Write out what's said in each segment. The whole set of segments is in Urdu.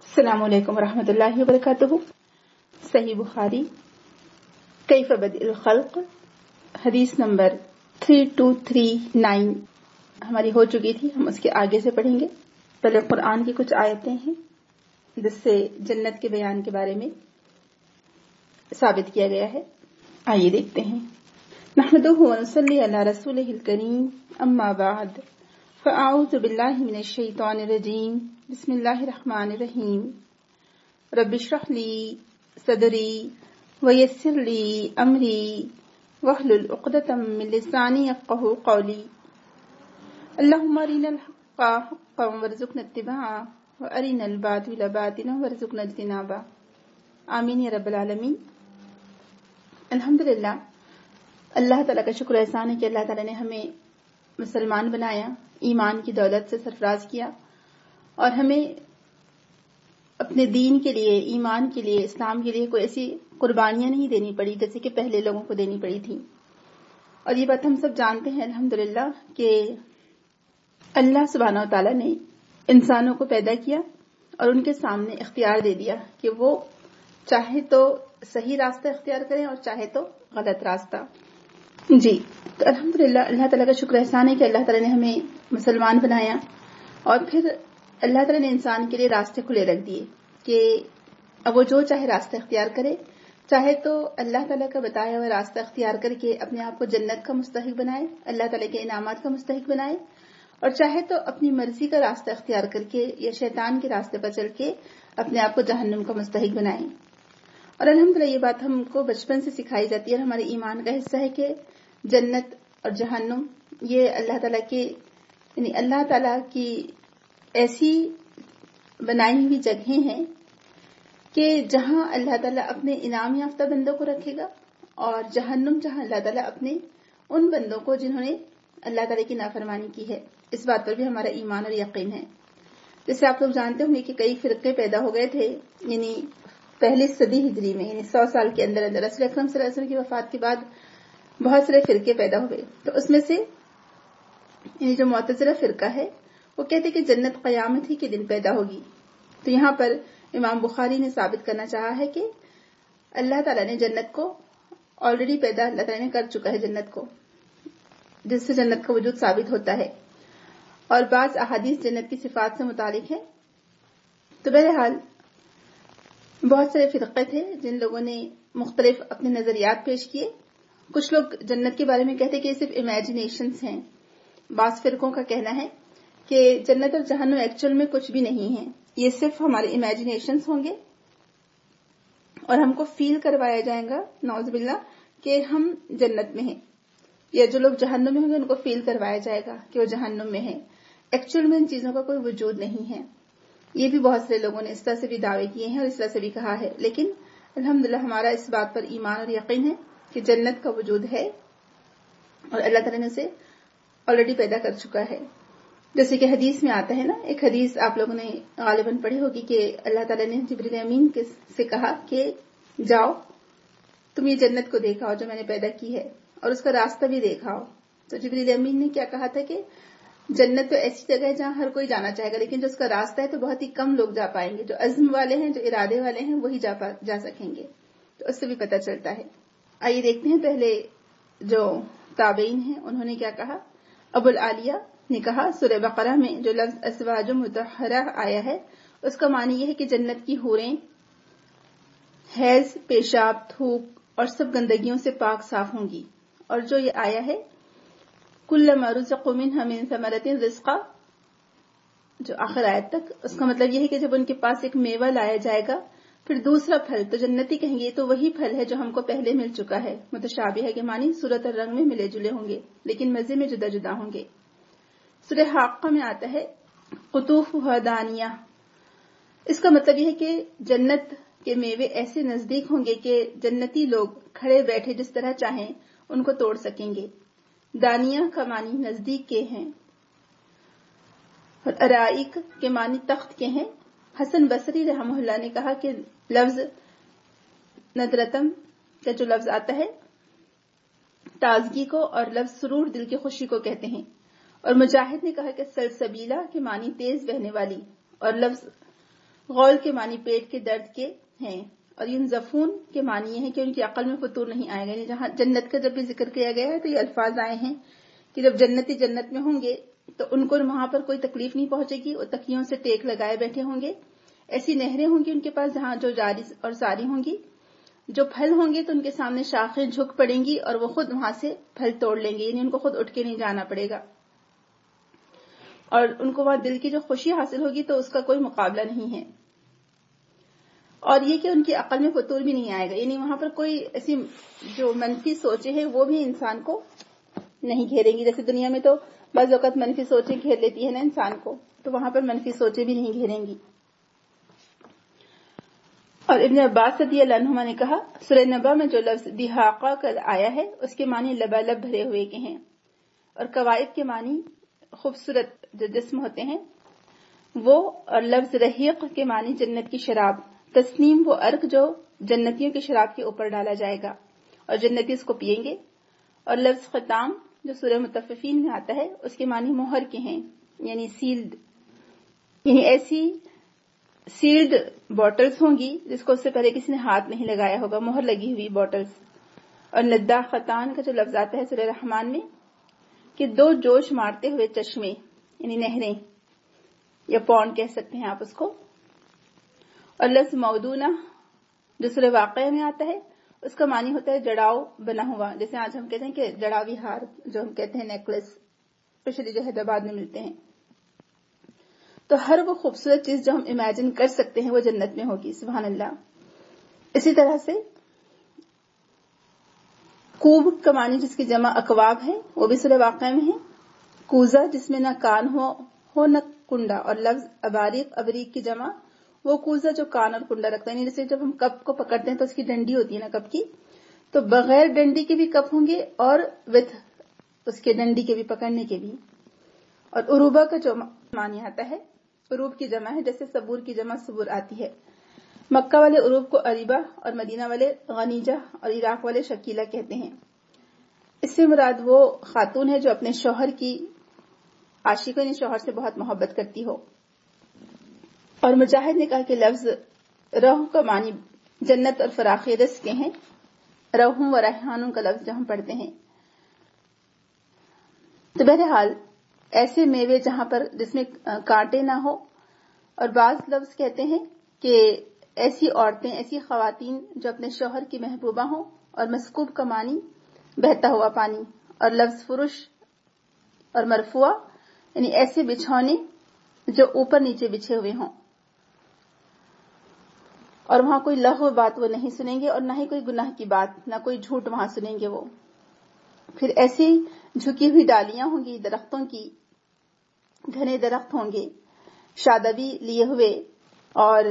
السلام علیکم ورحمۃ اللہ وبرکاتہ۔ صحیح بخاری کیف بدء الخلق حدیث نمبر 3239 ہماری ہو چکی تھی، ہم اس کے آگے سے پڑھیں گے۔ پہلے قرآن کی کچھ آیتیں ہیں جس سے جنت کے بیان کے بارے میں ثابت کیا گیا ہے، آئیے دیکھتے ہیں۔ نحمدہ ونصلی علی رسولہ الکریم، اما بعد فاعوذ باللہ من الشیطان الرجیم، بسم اللہ الرحمن الرحیم۔ رب اشرح لی صدری ویسر لی امری واحلل عقدۃ من لسانی یفقہوا قولی۔ اللہم ارنا الحق حقا وارزقنا اتباعہ وارنا الباطل باطلا وارزقنا اجتنابہ، آمین یا رب العالمین۔ الحمدللہ، اللہ تعالیٰ کا شکر احسان ہے کہ اللہ تعالیٰ نے ہمیں مسلمان بنایا، ایمان کی دولت سے سرفراز کیا، اور ہمیں اپنے دین کے لیے، ایمان کے لیے، اسلام کے لیے کوئی ایسی قربانیاں نہیں دینی پڑی جیسے کہ پہلے لوگوں کو دینی پڑی تھی۔ اور یہ بات ہم سب جانتے ہیں الحمدللہ کہ اللہ سبحانہ و تعالیٰ نے انسانوں کو پیدا کیا اور ان کے سامنے اختیار دے دیا کہ وہ چاہے تو صحیح راستہ اختیار کریں اور چاہے تو غلط راستہ۔ جی، تو الحمدللہ اللہ تعالیٰ کا شکر احسان ہے کہ اللہ تعالیٰ نے ہمیں مسلمان بنایا، اور پھر اللہ تعالیٰ نے انسان کے لیے راستے کھلے رکھ دیے کہ اب وہ جو چاہے راستہ اختیار کرے، چاہے تو اللہ تعالیٰ کا بتایا ہوا راستہ اختیار کر کے اپنے آپ کو جنت کا مستحق بنائے، اللہ تعالیٰ کے انعامات کا مستحق بنائے، اور چاہے تو اپنی مرضی کا راستہ اختیار کر کے یا شیطان کے راستے پر چل کے اپنے آپ کو جہنم کا مستحق بنائے۔ اور الحمدللہ یہ بات ہم کو بچپن سے سکھائی جاتی ہے اور ہمارے ایمان کا حصہ ہے کہ جنت اور جہنم یہ اللہ تعالیٰ کے یعنی اللہ تعالیٰ کی ایسی بنائی ہوئی جگہیں ہیں کہ جہاں اللہ تعالیٰ اپنے انعام یافتہ بندوں کو رکھے گا، اور جہنم جہاں اللہ تعالیٰ اپنے ان بندوں کو جنہوں نے اللہ تعالیٰ کی نافرمانی کی ہے۔ اس بات پر بھی ہمارا ایمان اور یقین ہے۔ جیسے آپ لوگ جانتے ہوں گے کہ کئی فرقے پیدا ہو گئے تھے، یعنی پہلی صدی ہجری میں، یعنی 100 سال کے اندر اندر رسول اکرم صلی اللہ علیہ وسلم کی وفات کے بعد بہت سارے فرقے پیدا ہوئے۔ تو اس میں سے یعنی جو معتزلہ فرقہ ہے وہ کہتے کہ جنت قیامت ہی کے دن پیدا ہوگی۔ تو یہاں پر امام بخاری نے ثابت کرنا چاہا ہے کہ اللہ تعالیٰ نے جنت کو آلریڈی پیدا اللہ تعالیٰ نے کر چکا ہے جنت کو، جس سے جنت کا وجود ثابت ہوتا ہے، اور بعض احادیث جنت کی صفات سے متعلق ہے۔ تو بہرحال بہت سارے فرقے تھے جن لوگوں نے مختلف اپنے نظریات پیش کیے۔ کچھ لوگ جنت کے بارے میں کہتے کہ یہ صرف امیجنیشنز ہیں۔ بعض فرقوں کا کہنا ہے کہ جنت اور جہنم ایکچوئل میں کچھ بھی نہیں ہے، یہ صرف ہمارے امیجنیشنز ہوں گے، اور ہم کو فیل کروایا جائے گا نعوذ باللہ کہ ہم جنت میں ہیں، یا جو لوگ جہنم میں ہوں گے ان کو فیل کروایا جائے گا کہ وہ جہنم میں ہیں۔ ایکچوئل میں ان چیزوں کا کوئی وجود نہیں ہے۔ یہ بھی بہت سے لوگوں نے اس طرح سے بھی دعوے کیے ہیں اور اس طرح سے بھی کہا ہے، لیکن الحمدللہ ہمارا اس بات پر ایمان اور یقین ہے کہ جنت کا وجود ہے اور اللہ تعالیٰ نے اسے آلریڈی پیدا کر چکا ہے۔ جیسے کہ حدیث میں آتا ہے نا، ایک حدیث آپ لوگوں نے غالباً پڑھی ہوگی کہ اللہ تعالیٰ نے جبریل امین سے کہا کہ جاؤ تم یہ جنت کو دیکھاؤ جو میں نے پیدا کی ہے، اور اس کا راستہ بھی دیکھاؤ۔ تو جبریل امین نے کیا کہا تھا کہ جنت تو ایسی جگہ ہے جہاں ہر کوئی جانا چاہے گا، لیکن جو اس کا راستہ ہے تو بہت ہی کم لوگ جا پائیں گے، جو عزم والے ہیں، جو ارادے والے ہیں، وہی جا سکیں گے۔ تو اس سے بھی پتہ چلتا ہے۔ آئیے دیکھتے ہیں پہلے جو تابعین ہیں انہوں نے کیا کہا۔ ابو العالیہ نے کہا سورہ بقرہ میں جو لفظ ازواج مطہرہ آیا ہے اس کا معنی یہ ہے کہ جنت کی حوریں حیض، پیشاب، تھوک اور سب گندگیوں سے پاک صاف ہوں گی، اور جو یہ آیا ہے کلما رزقوا منها من ثمرۃ رزقا، جو آخر آیت تک، اس کا مطلب یہ ہے کہ جب ان کے پاس ایک میوہ لایا جائے گا پھر دوسرا پھل تو جنتی کہیں گے تو وہی پھل ہے جو ہم کو پہلے مل چکا ہے۔ متشابہ ہے کہ معنی صورت اور رنگ میں ملے جلے ہوں گے لیکن مزے میں جدا جدا ہوں گے۔ سورہ حاقہ میں آتا ہے قطوفها دانیہ، اس کا مطلب یہ ہے کہ جنت کے میوے ایسے نزدیک ہوں گے کہ جنتی لوگ کھڑے بیٹھے جس طرح چاہیں ان کو توڑ سکیں گے۔ دانیہ کا معنی نزدیک کے ہیں، اور ارائک کے معنی تخت کے ہیں۔ حسن بصری رحمہ اللہ نے کہا کہ لفظ ندرتم کا جو لفظ آتا ہے تازگی کو، اور لفظ سرور دل کی خوشی کو کہتے ہیں، اور مجاہد نے کہا کہ سلسبیلہ کے معنی تیز بہنے والی، اور لفظ غول کے معنی پیٹ کے درد کے ہیں، اور ینزفون کے معنی یہ ہے کہ ان کی عقل میں فطور نہیں آئے گا. یعنی جہاں جنت کا جب بھی ذکر کیا گیا ہے تو یہ الفاظ آئے ہیں کہ جب جنتی جنت میں ہوں گے تو ان کو وہاں پر کوئی تکلیف نہیں پہنچے گی، وہ تکیوں سے ٹیک لگائے بیٹھے ہوں گے. ایسی نہریں ہوں گی ان کے پاس جہاں جو جاری اور ساری ہوں گی. جو پھل ہوں گے تو ان کے سامنے شاخیں جھک پڑیں گی اور وہ خود وہاں سے پھل توڑ لیں گے، یعنی ان کو خود اٹھ کے نہیں جانا پڑے گا. اور ان کو وہاں دل کی جو خوشی حاصل ہوگی تو اس کا کوئی مقابلہ نہیں ہے. اور یہ کہ ان کی عقل میں فطور بھی نہیں آئے گا، یعنی وہاں پر کوئی ایسی جو منفی سوچیں ہیں وہ بھی انسان کو نہیں گھیریں گی. جیسے دنیا میں تو بعض اوقات منفی سوچیں گھیر لیتی ہے نا انسان کو، تو وہاں پر منفی سوچیں بھی نہیں گھیریں گی. اور ابن عباس رضی اللہ عنہما نے کہا سورہ نبا میں جو لفظ دہاقہ کا آیا ہے اس کے معنی لبالب بھرے ہوئے کے ہیں، اور قوائد کے معنی خوبصورت جو جسم ہوتے ہیں وہ، اور لفظ رحیق کے معنی جنت کی شراب. تسنیم وہ عرق جو جنتیوں کی شراب کے اوپر ڈالا جائے گا اور جنتی اس کو پیئیں گے. اور لفظ ختام جو سورہ مطففین میں آتا ہے اس کے معنی مہر کے ہیں، یعنی سیلڈ، یعنی ایسی سیلڈ بوٹلز ہوں گی جس کو اس سے پہلے کسی نے ہاتھ نہیں لگایا ہوگا، مہر لگی ہوئی بوٹلز. اور نداء خطان کا جو لفظ آتا ہے سورہ رحمان میں کہ دو جوش مارتے ہوئے چشمے، یعنی نہریں یا پونڈ کہہ سکتے ہیں آپ اس کو. اور لفظ مودونہ جو سورہ واقعہ میں آتا ہے اس کا معنی ہوتا ہے جڑاؤ بنا ہوا، جیسے آج ہم کہتے ہیں کہ جڑاوی ہار جو ہم کہتے ہیں نیکلس، اسپیشلی جو حیدرآباد میں ملتے ہیں. تو ہر وہ خوبصورت چیز جو ہم امیجن کر سکتے ہیں وہ جنت میں ہوگی. سبحان اللہ. اسی طرح سے کوب کا معنی جس کی جمع اکواب ہے وہ بھی سورہ واقعہ میں ہے. کوزہ جس میں نہ کان ہو نہ کنڈا، اور لفظ اباریق، ابریق کی جمع وہ کوزہ جو کان اور کنڈا رکھتا ہے. یعنی جیسے جب ہم کپ کو پکڑتے ہیں تو اس کی ڈنڈی ہوتی ہے نا کپ کی، تو بغیر ڈنڈی کے بھی کپ ہوں گے اور وتھ اس کے ڈنڈی کے بھی پکڑنے کے بھی. اور عروبہ کا جو معنی آتا ہے، عروب کی جمع ہے جیسے صبور کی جمع صبور آتی ہے. مکہ والے عروب کو عریبہ اور مدینہ والے غنیجہ اور عراق والے شکیلہ کہتے ہیں. اس سے مراد وہ خاتون ہے جو اپنے شوہر کی عاشق، یعنی شوہر سے بہت محبت کرتی ہو. اور مجاہد نے کہا کہ لفظ روح کا معنی جنت اور فراخ رزق کے ہیں. روحوں و ریحانوں کا لفظ جو ہم پڑھتے ہیں. تو بہرحال ایسے میوے جہاں پر جس میں کانٹے نہ ہو. اور بعض لفظ کہتے ہیں کہ ایسی عورتیں، ایسی خواتین جو اپنے شوہر کی محبوبہ ہوں. اور مسکوب کا معنی بہتا ہوا پانی. اور لفظ فرش اور مرفوع یعنی ایسے بچھونے جو اوپر نیچے بچھے ہوئے ہوں، اور وہاں کوئی لغو بات وہ نہیں سنیں گے اور نہ ہی کوئی گناہ کی بات، نہ کوئی جھوٹ وہاں سنیں گے وہ. پھر ایسی جھکی ہوئی ڈالیاں ہوں گی درختوں کی، گھنے درخت ہوں گے شادابی لیے ہوئے، اور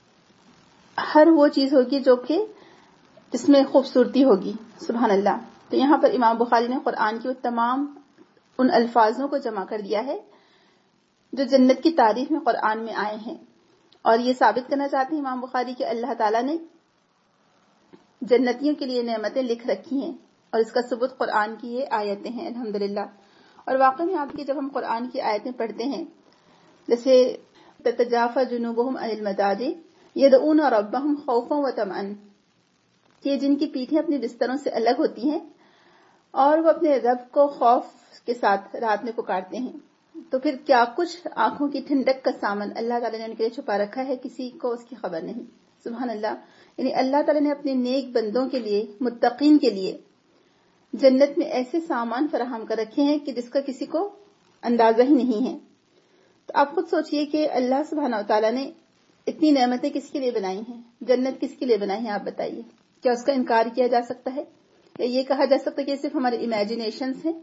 ہر وہ چیز ہوگی جو کہ جس میں خوبصورتی ہوگی. سبحان اللہ. تو یہاں پر امام بخاری نے قرآن کی تمام ان الفاظوں کو جمع کر دیا ہے جو جنت کی تعریف میں قرآن میں آئے ہیں. اور یہ ثابت کرنا چاہتے ہیں امام بخاری کہ اللہ تعالیٰ نے جنتیوں کے لیے نعمتیں لکھ رکھی ہیں، اور اس کا ثبوت قرآن کی یہ آیتیں ہیں. الحمدللہ. اور واقعی میں آپ کی جب ہم قرآن کی آیتیں پڑھتے ہیں، جیسے تتجافى جنوبهم عن المضاجع يدعون ربهم خوفا وطمعا، کہ جن کی پیٹھیں اپنے بستروں سے الگ ہوتی ہیں اور وہ اپنے رب کو خوف کے ساتھ رات میں پکارتے ہیں. تو پھر کیا کچھ آنکھوں کی ٹھنڈک کا سامان اللہ تعالیٰ نے ان کے لیے چھپا رکھا ہے، کسی کو اس کی خبر نہیں. سبحان اللہ. یعنی اللہ تعالیٰ نے اپنے نیک بندوں کے لیے، متقین کے لیے جنت میں ایسے سامان فراہم کر رکھے ہیں کہ جس کا کسی کو اندازہ ہی نہیں ہے. تو آپ خود سوچئے کہ اللہ سبحانہ وتعالیٰ نے اتنی نعمتیں کس کے لیے بنائی ہیں، جنت کس کے لیے بنائی ہے، آپ بتائیے. کیا اس کا انکار کیا جا سکتا ہے، یا یہ کہا جا سکتا ہے کہ یہ صرف ہمارے امیجنیشنز ہیں؟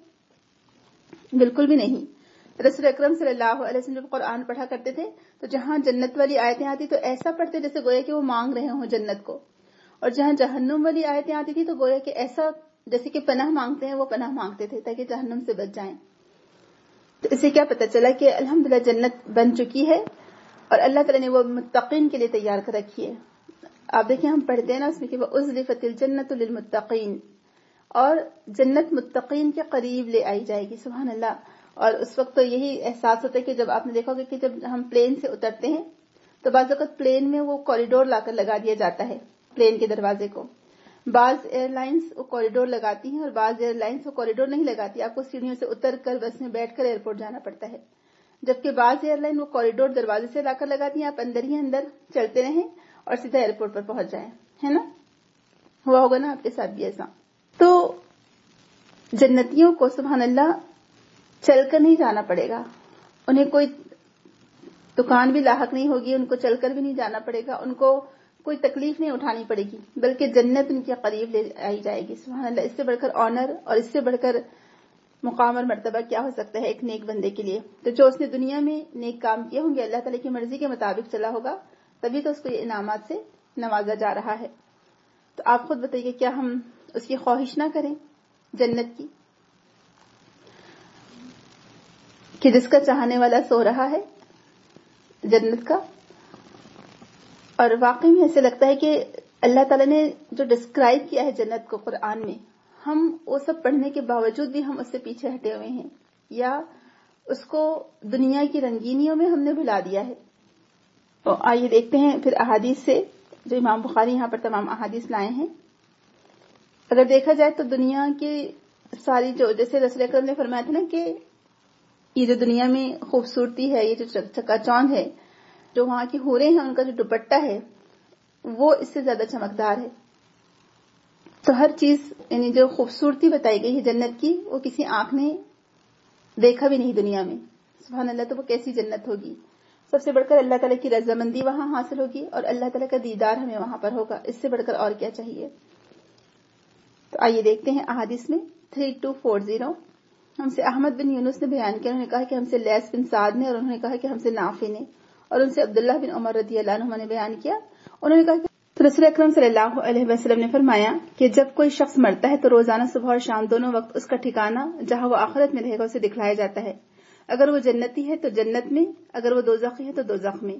بالکل بھی نہیں. رسول اکرم صلی اللہ علیہ وسلم جب قرآن پڑھا کرتے تھے تو جہاں جنت والی آیتیں آتی تو ایسا پڑھتے جیسے گویا کہ وہ مانگ رہے ہوں جنت کو، اور جہاں جہنم والی آیتیں آتی تھی تو گویا کہ ایسا جیسے کہ پناہ مانگتے ہیں وہ پناہ مانگتے تھے تاکہ جہنم سے بچ جائیں. تو اسے کیا پتہ چلا کہ الحمدللہ جنت بن چکی ہے اور اللہ تعالیٰ نے وہ متقین کے لیے تیار کر رکھی ہے. آپ دیکھیں ہم پڑھتے ہیں نا اس میں کہ وَأُزْلِفَتِ الْجَنَّةُ لِلْمُتَّقِينَ، اور جنت متقین کے قریب لے آئی جائے گی. سبحان اللہ. اور اس وقت تو یہی احساس ہوتا ہے کہ جب آپ نے دیکھا ہوگا کہ جب ہم پلین سے اترتے ہیں تو بعض اوقات پلین میں وہ کوریڈور لا کر لگا دیا جاتا ہے پلین کے دروازے کو. بعض ایئر لائنس وہ کوریڈور لگاتی ہیں اور بعض ایئر لائنس وہ کوریڈور نہیں لگاتی. آپ کو سیڑھیوں سے اتر کر بس میں بیٹھ کر ایئرپورٹ جانا پڑتا ہے. جبکہ بعض ایئر لائن وہ کوریڈور دروازے سے لا کر لگاتی ہیں, آپ اندر ہی اندر چلتے رہیں اور سیدھا ایئرپورٹ پر پہنچ جائیں, ہے نا. ہوا ہوگا نا آپ کے ساتھ بھی ایسا. تو جنتیوں کو سبحان اللہ چل کر نہیں جانا پڑے گا, انہیں کوئی دکان بھی لاحق نہیں ہوگی, ان کو چل کر بھی نہیں جانا پڑے گا, ان کو کوئی تکلیف نہیں اٹھانی پڑے گی, بلکہ جنت ان کے قریب لے آئی جائے گی. سبحان اللہ, اس سے بڑھ کر آنر اور اس سے بڑھ کر مقام اور مرتبہ کیا ہو سکتا ہے ایک نیک بندے کے لیے. تو جو اس نے دنیا میں نیک کام کیے ہوں گے, اللہ تعالیٰ کی مرضی کے مطابق چلا ہوگا, تبھی تو اس کو یہ انعامات سے نوازا جا رہا ہے. تو آپ خود بتائیے, کیا ہم اس کی خواہش نہ کریں جنت کی, کہ جس کا چاہنے والا سو رہا ہے جنت کا. اور واقعی میں ایسے لگتا ہے کہ اللہ تعالیٰ نے جو ڈسکرائب کیا ہے جنت کو قرآن میں, ہم وہ سب پڑھنے کے باوجود بھی ہم اس سے پیچھے ہٹے ہوئے ہیں, یا اس کو دنیا کی رنگینیوں میں ہم نے بھلا دیا ہے. تو آئیے دیکھتے ہیں پھر احادیث سے, جو امام بخاری یہاں پر تمام احادیث لائے ہیں. اگر دیکھا جائے تو دنیا کی ساری, جو جیسے رسول اکرم نے فرمایا تھا نا کہ یہ جو دنیا میں خوبصورتی ہے, یہ جو چکا چوند ہے, جو وہاں کی حوریں ہیں ان کا جو دوپٹہ ہے وہ اس سے زیادہ چمکدار ہے. تو ہر چیز یعنی جو خوبصورتی بتائی گئی ہے جنت کی, وہ کسی آنکھ نے دیکھا بھی نہیں دنیا میں. سبحان اللہ, تو وہ کیسی جنت ہوگی. سب سے بڑھ کر اللہ تعالیٰ کی رضامندی وہاں حاصل ہوگی اور اللہ تعالیٰ کا دیدار ہمیں وہاں پر ہوگا. اس سے بڑھ کر اور کیا چاہیے. تو آئیے دیکھتے ہیں احادیث میں. 3240 ہم سے احمد بن یونس نے بیان کیا, انہوں نے کہا کہ ہم سے لیث بن سعد نے, اور انہوں نے کہا کہ ہم سے نافع نے, اور ان سے عبداللہ بن عمر رضی اللہ عنہ نے بیان کیا. انہوں نے کہا کہ رسول اکرم صلی اللہ علیہ وسلم نے فرمایا کہ جب کوئی شخص مرتا ہے تو روزانہ صبح اور شام دونوں وقت اس کا ٹھکانہ جہاں وہ آخرت میں رہے گا اسے دکھلایا جاتا ہے. اگر وہ جنتی ہے تو جنت میں, اگر وہ دوزخی ہے تو دوزخ میں.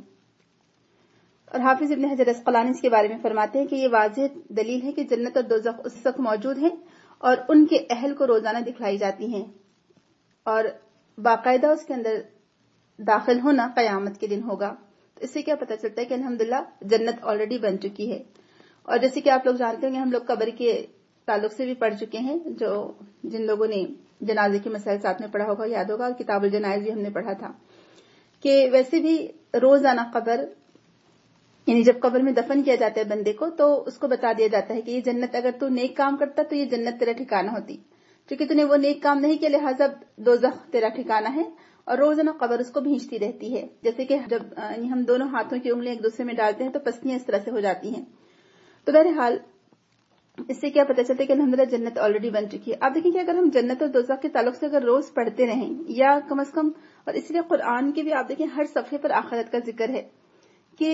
اور حافظ ابن حجر اسقلانی اس کے بارے میں فرماتے ہیں کہ یہ واضح دلیل ہے کہ جنت اور دوزخ اس وقت موجود ہیں اور ان کے اہل کو روزانہ دکھلائی جاتی ہیں, اور باقاعدہ اس کے اندر داخل ہونا قیامت کے دن ہوگا. تو اس سے کیا پتہ چلتا ہے کہ الحمدللہ جنت آلریڈی بن چکی ہے. اور جیسے کہ آپ لوگ جانتے ہوں گے, ہم لوگ قبر کے تعلق سے بھی پڑھ چکے ہیں, جو جن لوگوں نے جنازے کے مسائل ساتھ میں پڑھا ہوگا یاد ہوگا, اور کتاب الجنائز بھی ہم نے پڑھا تھا کہ ویسے بھی روزانہ قبر, یعنی جب قبر میں دفن کیا جاتا ہے بندے کو, تو اس کو بتا دیا جاتا ہے کہ یہ جنت, اگر تو نیک کام کرتا تو یہ جنت تیرا ٹھکانہ ہوتی, کیونکہ تو نے وہ نیک کام نہیں کیا لہٰذا دوزخ تیرا ٹھکانہ ہے. اور روزانہ قبر اس کو بھینچتی رہتی ہے, جیسے کہ جب ہم دونوں ہاتھوں کی انگلیاں ایک دوسرے میں ڈالتے ہیں تو پسلیاں اس طرح سے ہو جاتی ہیں. تو بہرحال اس سے کیا پتہ چلتا ہے کہ الحمدللہ جنت آلریڈی بن چکی ہے. آپ دیکھیں کہ اگر ہم جنت اور دوزخ کے تعلق سے اگر روز پڑھتے رہیں, یا کم از کم, اور اس لیے قرآن کے بھی آپ دیکھیں ہر صفحے پر آخرت کا ذکر ہے, کہ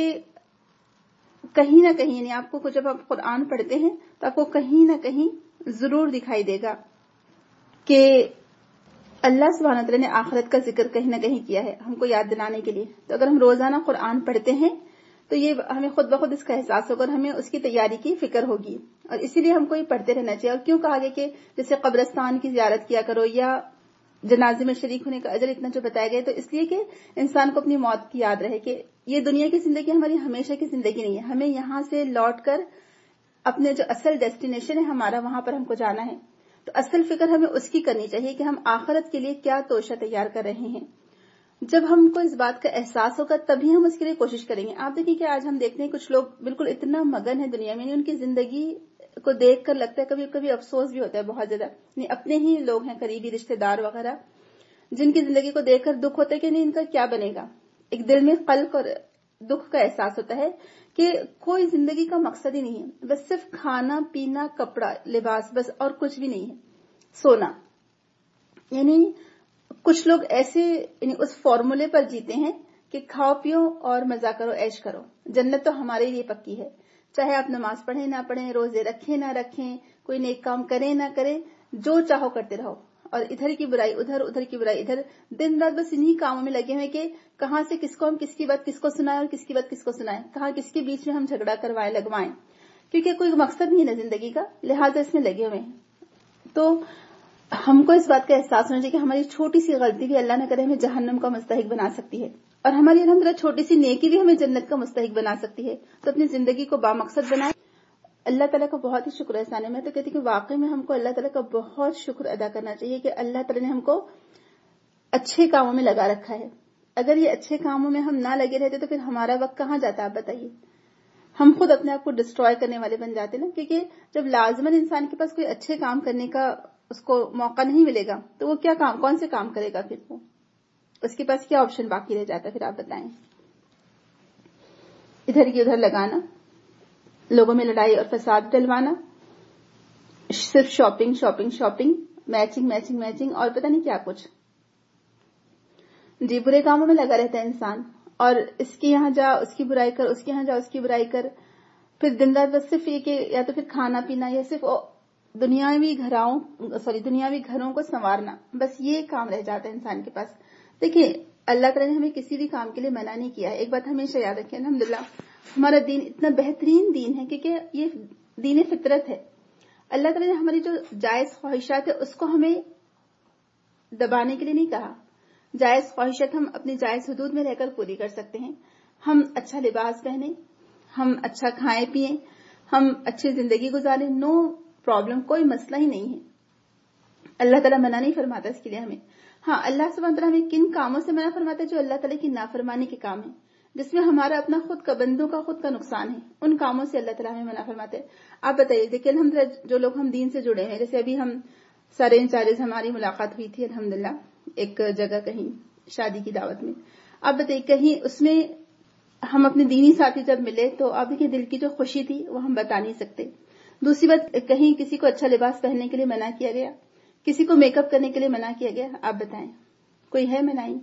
کہیں نہ کہیں, یعنی آپ کو جب آپ قرآن پڑھتے ہیں تو آپ کو کہیں نہ کہیں ضرور دکھائی دے گا کہ اللہ سبحانہ وتعالیٰ نے آخرت کا ذکر کہیں نہ کہیں کیا ہے ہم کو یاد دلانے کے لیے. تو اگر ہم روزانہ قرآن پڑھتے ہیں تو یہ ہمیں خود بخود اس کا احساس ہوگا اور ہمیں اس کی تیاری کی فکر ہوگی, اور اسی لیے ہم کو یہ پڑھتے رہنا چاہیے. اور کیوں کہا گیا کہ جیسے قبرستان کی زیارت کیا کرو, یا جنازے میں شریک ہونے کا اجر اتنا جو بتایا گیا, تو اس لیے کہ انسان کو اپنی موت کی یاد رہے کہ یہ دنیا کی زندگی ہماری ہمیشہ کی زندگی نہیں ہے, ہمیں یہاں سے لوٹ کر اپنے جو اصل ڈیسٹینیشن ہے ہمارا, وہاں پر ہم کو جانا ہے. تو اصل فکر ہمیں اس کی کرنی چاہیے کہ ہم آخرت کے لیے کیا توشہ تیار کر رہے ہیں. جب ہم کو اس بات کا احساس ہوگا تبھی ہم اس کے لیے کوشش کریں گے. آپ دیکھیں کہ آج ہم دیکھتے ہیں کچھ لوگ بالکل اتنا مگن ہے دنیا میں, ان کی زندگی کو دیکھ کر لگتا ہے کبھی کبھی افسوس بھی ہوتا ہے بہت زیادہ. اپنے ہی لوگ ہیں قریبی رشتہ دار وغیرہ, جن کی زندگی کو دیکھ کر دکھ ہوتا ہے کہ نہیں ان کا کیا بنے گا. ایک دل میں قلق اور دکھ کا احساس ہوتا ہے کہ کوئی زندگی کا مقصد ہی نہیں ہے, بس صرف کھانا پینا کپڑا لباس, بس اور کچھ بھی نہیں ہے, سونا. یعنی کچھ لوگ ایسے یعنی اس فارمولے پر جیتے ہیں کہ کھاؤ پیو اور مزہ کرو, عیش کرو, جنت تو ہمارے لیے پکی ہے. چاہے آپ نماز پڑھیں نہ پڑھیں, روزے رکھیں نہ رکھیں, کوئی نیک کام کریں نہ کریں, جو چاہو کرتے رہو, اور ادھر کی برائی ادھر, ادھر کی برائی ادھر, دن رات بس انہی کاموں میں لگے ہوئے کہ کہاں سے کس کو ہم کس کی بات کس کو سنائیں اور کس کی بات کس کو سنائیں, کہاں کس کے بیچ میں ہم جھگڑا کروائیں لگوائیں, کیونکہ کوئی مقصد نہیں ہے نا زندگی کا, لہٰذا اس میں لگے ہوئے ہیں. تو ہم کو اس بات کا احساس ہونا چاہیے کہ ہماری چھوٹی سی غلطی بھی اللہ نہ کرے ہمیں جہنم کا مستحق بنا سکتی ہے. اور ہماری الحمدللہ چھوٹی سی نیکی بھی ہمیں جنت کا مستحق بنا سکتی ہے. تو اپنی زندگی کو بامقصد بنائیں. اللہ تعالیٰ کا بہت ہی شکر احسان ہے. میں تو کہتی ہوں کہ واقعی میں ہم کو اللہ تعالیٰ کا بہت شکر ادا کرنا چاہیے کہ اللہ تعالیٰ نے ہم کو اچھے کاموں میں لگا رکھا ہے. اگر یہ اچھے کاموں میں ہم نہ لگے رہتے تو پھر ہمارا وقت کہاں جاتا آپ بتائیے. ہم خود اپنے آپ کو ڈسٹروائے کرنے والے بن جاتے نا, کیونکہ جب لازماً انسان کے پاس کوئی اچھے کام کرنے کا اس کو موقع نہیں ملے گا تو وہ کیا کام, کون سے کام کرے گا, پھر وہ اس کے پاس کیا آپشن باقی رہ جاتا ہے پھر آپ بتائیں. ادھر کی ادھر لگانا, لوگوں میں لڑائی اور فساد ڈلوانا, صرف shopping shopping shopping, matching matching matching, اور پتہ نہیں کیا کچھ. جی برے کاموں میں لگا رہتا ہے انسان, اور اس کے یہاں جا اس کی برائی کر, اس کے یہاں جا اس کی برائی کر, پھر دن رات بس صرف یہ کہ یا تو پھر کھانا پینا یا صرف دنیاوی گھروں کو سنوارنا, بس یہ کام رہ جاتا ہے انسان کے پاس. دیکھیں اللہ تعالیٰ نے ہمیں کسی بھی کام کے لیے منع نہیں کیا ہے. ایک بات ہمیشہ یاد رکھیں, الحمدللہ ہمارا دین اتنا بہترین دین ہے کیونکہ یہ دین فطرت ہے. اللہ تعالیٰ نے ہماری جو جائز خواہشات ہے اس کو ہمیں دبانے کے لیے نہیں کہا. جائز خواہشات ہم اپنی جائز حدود میں رہ کر پوری کر سکتے ہیں. ہم اچھا لباس پہنیں, ہم اچھا کھائیں پیئیں, ہم اچھی زندگی گزاریں, نو پرابلم, کوئی مسئلہ ہی نہیں ہے. اللہ تعالیٰ منع نہیں فرماتا اس کے لیے ہمیں. ہاں اللہ سبحانہ وتعالیٰ ہمیں کن کاموں سے منع فرماتا ہے, جو اللہ تعالیٰ کی نافرمانی کے کام ہیں, جس میں ہمارا اپنا خود کا بندوں کا خود کا نقصان ہے, ان کاموں سے اللہ تعالیٰ ہمیں منع فرماتے ہیں. آپ بتائیے, دیکھیے الحمدللہ جو لوگ ہم دین سے جڑے ہیں, جیسے ابھی ہم سارے انچارج ہماری ملاقات ہوئی تھی الحمدللہ ایک جگہ کہیں شادی کی دعوت میں. آپ بتائیے کہیں اس میں ہم اپنے دینی ساتھی جب ملے تو آپ دیکھیے دل کی جو خوشی تھی وہ ہم بتا نہیں سکتے. دوسری بات, کہیں کسی کو اچھا لباس پہننے کے لیے منع کیا گیا, کسی کو میک اپ کرنے کے لیے منع کیا گیا. آپ بتائیں کوئی ہے منائی؟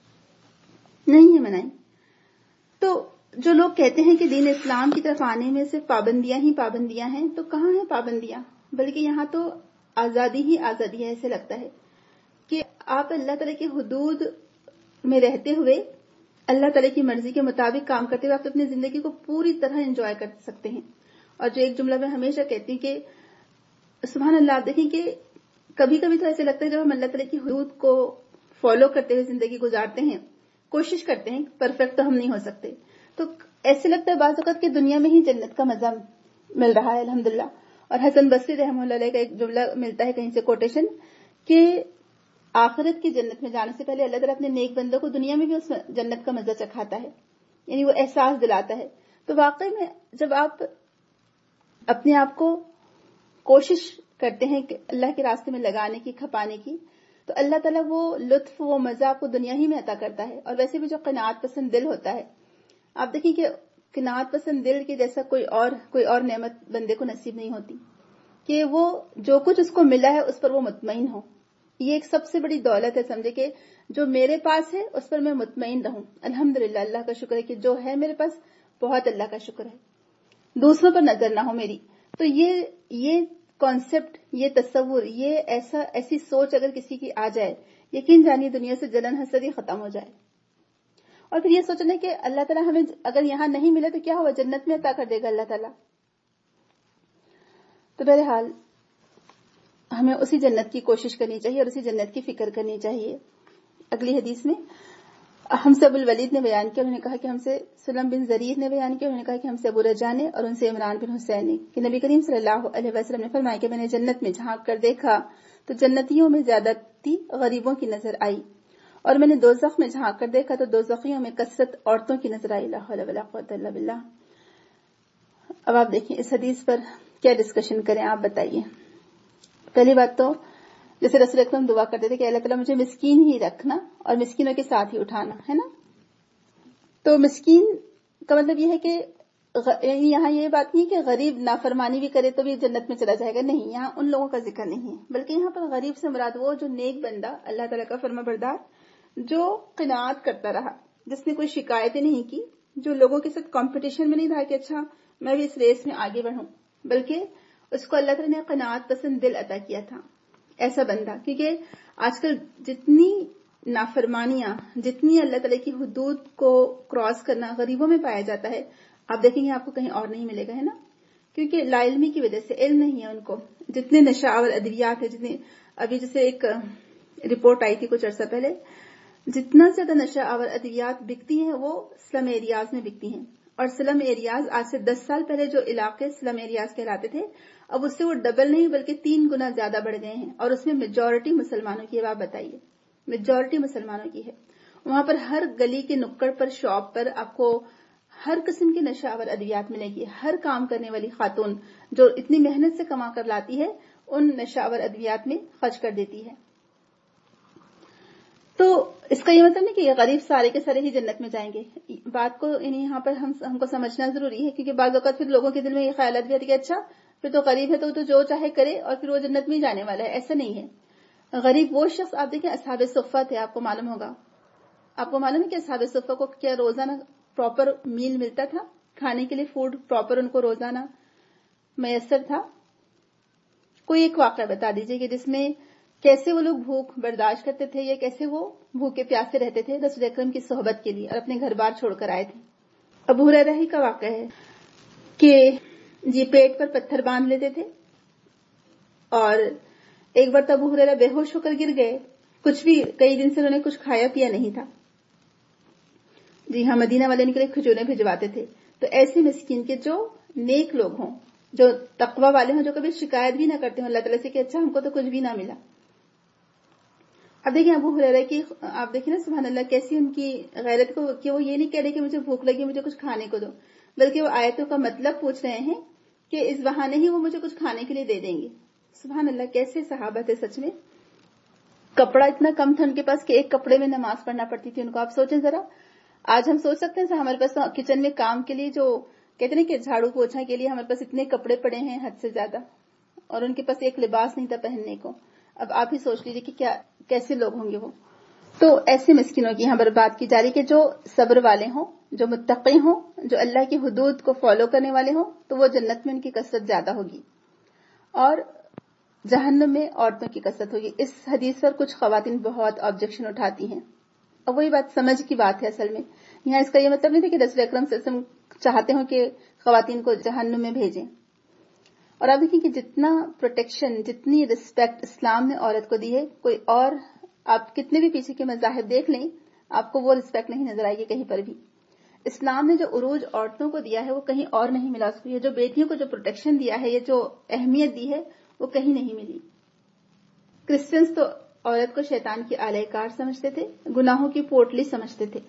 نہیں ہے منائی. تو جو لوگ کہتے ہیں کہ دین اسلام کی طرف آنے میں صرف پابندیاں ہی پابندیاں ہیں, تو کہاں ہیں پابندیاں, بلکہ یہاں تو آزادی ہی آزادی ہے. ایسے لگتا ہے کہ آپ اللہ تعالیٰ کی حدود میں رہتے ہوئے اللہ تعالیٰ کی مرضی کے مطابق کام کرتے ہوئے آپ اپنی زندگی کو پوری طرح انجوائے کر سکتے ہیں. اور جو ایک جملہ میں ہمیشہ کہتی ہوں کہ سبحان اللہ, آپ دیکھیں کہ کبھی کبھی تو ایسے لگتا ہے جب ہم اللہ تعالیٰ کی حدود کو فالو کرتے ہوئے زندگی گزارتے ہیں, کوشش کرتے ہیں, پرفیکٹ تو ہم نہیں ہو سکتے, تو ایسے لگتا ہے بعض اوقات کہ دنیا میں ہی جنت کا مزہ مل رہا ہے الحمدللہ. اور حسن بصری رحمہ اللہ علیہ کا ایک جملہ ملتا ہے کہیں سے کوٹیشن, کہ آخرت کی جنت میں جانے سے پہلے اللہ تعالیٰ اپنے نیک بندوں کو دنیا میں بھی اس جنت کا مزہ چکھاتا ہے, یعنی وہ احساس دلاتا ہے. تو واقعی میں جب آپ اپنے آپ کو کوشش کرتے ہیں کہ اللہ کے راستے میں لگانے کی, کھپانے کی, تو اللہ تعالیٰ وہ لطف وہ مزہ آپ کو دنیا ہی میں عطا کرتا ہے. اور ویسے بھی جو قناعت پسند دل ہوتا ہے, آپ دیکھیں کہ قناعت پسند دل کے جیسا کوئی اور نعمت بندے کو نصیب نہیں ہوتی, کہ وہ جو کچھ اس کو ملا ہے اس پر وہ مطمئن ہو. یہ ایک سب سے بڑی دولت ہے, سمجھے کہ جو میرے پاس ہے اس پر میں مطمئن رہوں. الحمدللہ اللہ کا شکر ہے کہ جو ہے میرے پاس, بہت اللہ کا شکر ہے, دوسروں پر نظر نہ ہو میری. تو یہ کانسیپٹ, یہ تصور, یہ ایسی سوچ اگر کسی کی آ جائے, یقین جانیے دنیا سے جلن حسد ہی ختم ہو جائے. اور پھر یہ سوچنا کہ اللہ تعالیٰ ہمیں اگر یہاں نہیں ملا تو کیا ہوا, جنت میں عطا کر دے گا اللہ تعالیٰ. تو بہرحال ہمیں اسی جنت کی کوشش کرنی چاہیے اور اسی جنت کی فکر کرنی چاہیے. اگلی حدیث میں ہم سے ابو الولید نے بیان کیا, انہوں نے کہا کہ ہم سے سلم بن زریر نے بیان کیا, انہوں نے کہا کہ ہم سے ابو رجا نے, اور ان سے عمران بن حسین نے, کہ نبی کریم صلی اللہ علیہ وسلم نے فرمایا کہ میں نے جنت میں جھانک کر دیکھا تو جنتیوں میں زیادتی غریبوں کی نظر آئی, اور میں نے دوزخ میں جھانک کر دیکھا تو دوزخیوں میں کثرت عورتوں کی نظر آئی. لا حول ولا قوت الا باللہ. اب آپ دیکھیں اس حدیث پر کیا ڈسکشن کریں, آپ بتائیے. پہلی بات تو جیسے رسول اکرم دعا کرتے تھے کہ اللہ تعالیٰ مجھے مسکین ہی رکھنا اور مسکینوں کے ساتھ ہی اٹھانا, ہے نا. تو مسکین کا مطلب یہ ہے کہ یہاں یہ بات نہیں کہ غریب نافرمانی بھی کرے تو بھی جنت میں چلا جائے گا, نہیں, یہاں ان لوگوں کا ذکر نہیں ہے, بلکہ یہاں پر غریب سے مراد وہ جو نیک بندہ, اللہ تعالیٰ کا فرما بردار, جو قناعت کرتا رہا, جس نے کوئی شکایتیں نہیں کی, جو لوگوں کے ساتھ کمپٹیشن میں نہیں رہا کہ اچھا میں بھی اس ریس میں آگے بڑھوں, بلکہ اس کو اللہ تعالیٰ نے قناعت پسند دل عطا کیا تھا. ایسا بندہ, کیونکہ آج کل جتنی نافرمانیاں, جتنی اللہ تعالیٰ کی حدود کو کراس کرنا غریبوں میں پایا جاتا ہے, آپ دیکھیں گے آپ کو کہیں اور نہیں ملے گا, ہے نا. کیونکہ لا علمی کی وجہ سے, علم نہیں ہے ان کو. جتنے نشہ اور ادویات ہیں, جتنے ابھی جیسے ایک رپورٹ آئی تھی کچھ عرصہ پہلے, جتنا زیادہ نشہ آور ادویات بکتی ہیں وہ سلم ایریاز میں بکتی ہیں، اور سلم ایریاز آج سے 10 سال پہلے جو علاقے سلم ایریاز کہلاتے تھے اب اس سے وہ ڈبل نہیں بلکہ 3 گنا زیادہ بڑھ گئے ہیں، اور اس میں میجورٹی مسلمانوں کی ہے۔ آپ بتائیے، میجورٹی مسلمانوں کی ہے۔ وہاں پر ہر گلی کے نکڑ پر، شاپ پر آپ کو ہر قسم کی نشہ آور ادویات ملے گی۔ ہر کام کرنے والی خاتون جو اتنی محنت سے کما کر لاتی ہے ان نشہ آور ادویات میں خرچ کر دیتی ہے۔ تو اس کا یہ مطلب نہیں کہ یہ غریب سارے کے سارے ہی جنت میں جائیں گے۔ بات کو یہاں پر ہم کو سمجھنا ضروری ہے، کیونکہ بعض اوقات پھر لوگوں کے دل میں یہ خیالات بھی آتی ہے کہ اچھا پھر تو غریب ہے تو جو چاہے کرے اور پھر وہ جنت میں ہی جانے والا ہے۔ ایسا نہیں ہے۔ غریب وہ شخص، آپ دیکھیں اصحاب صفہ تھے، آپ کو معلوم ہوگا، آپ کو معلوم ہے کہ اصحاب صفہ کو کیا روزانہ پراپر میل ملتا تھا، کھانے کے لیے فوڈ پراپر ان کو روزانہ میسر تھا۔ کوئی ایک واقعہ بتا دیجئے کہ جس میں کیسے وہ لوگ بھوک برداشت کرتے تھے یا کیسے وہ بھوکے پیاسے رہتے تھے رسول اکرم کی صحبت کے لیے اور اپنے گھر بار چھوڑ کر آئے تھے۔ ابو ہریرہ ہی کا واقعہ ہے کہ جی پیٹ پر پتھر باندھ لیتے تھے، اور ایک بار تو ابو ہریرہ بے ہوش ہو کر گر گئے، کچھ بھی کئی دن سے انہوں نے کچھ کھایا پیا نہیں تھا۔ جی ہاں، مدینہ والے ان کے لیے کھجوریں بھجواتے تھے۔ تو ایسے مسکین کے جو نیک لوگ ہوں، جو تقوی والے ہوں، جو کبھی شکایت بھی نہ کرتے ہوں اللہ تعالیٰ سے کہ اچھا ہم کو تو کچھ بھی نہ ملا۔ اب دیکھیں ابو ہریرہ کی، آپ دیکھیں نا سبحان اللہ کیسی ان کی غیرت کو، کہ وہ یہ نہیں کہہ رہے کہ مجھے بھوک لگی مجھے کچھ کھانے کو دو، بلکہ وہ آیتوں کا مطلب پوچھ رہے ہیں کہ اس بہانے ہی وہ مجھے کچھ کھانے کے لیے دے دیں گے۔ سبحان اللہ، کیسے صحابہ تھے سچ میں۔ کپڑا اتنا کم تھا ان کے پاس کہ ایک کپڑے میں نماز پڑھنا پڑتی تھی ان کو۔ آپ سوچیں ذرا، آج ہم سوچ سکتے ہیں ہمارے پاس کچن میں کام کے لیے جو کہتے ہیں کہ جھاڑو پوچھا کے لیے ہمارے پاس اتنے کپڑے پڑے ہیں حد سے زیادہ، اور ان کے پاس ایک لباس نہیں تھا پہننے کو۔ اب آپ ہی سوچ لیجئے کہ کیسے لوگ ہوں گے وہ۔ تو ایسے مسکینوں کی یہاں پر بات کی جا رہی کہ جو صبر والے ہوں، جو متقی ہوں، جو اللہ کی حدود کو فالو کرنے والے ہوں، تو وہ جنت میں ان کی کثرت زیادہ ہوگی، اور جہنم میں عورتوں کی کثرت ہوگی۔ اس حدیث پر کچھ خواتین بہت آبجیکشن اٹھاتی ہیں، اور وہی بات سمجھ کی بات ہے اصل میں۔ یہاں اس کا یہ مطلب نہیں تھا کہ رسول اکرم صلی اللہ علیہ وسلم چاہتے ہوں کہ خواتین کو جہنم میں بھیجیں۔ اور آپ دیکھیں کہ جتنا پروٹیکشن، جتنی رسپیکٹ اسلام نے عورت کو دی ہے، کوئی اور آپ کتنے بھی پیچھے کے مذاہب دیکھ لیں، آپ کو وہ رسپیکٹ نہیں نظر آئے گی کہیں پر بھی۔ اسلام نے جو عروج عورتوں کو دیا ہے وہ کہیں اور نہیں ملا اس کو۔ یہ جو بیٹیوں کو جو پروٹیکشن دیا ہے، یہ جو اہمیت دی ہے، وہ کہیں نہیں ملی۔ کرسچنز تو عورت کو شیطان کی آلہ کار سمجھتے تھے، گناہوں کی پوٹلی سمجھتے تھے۔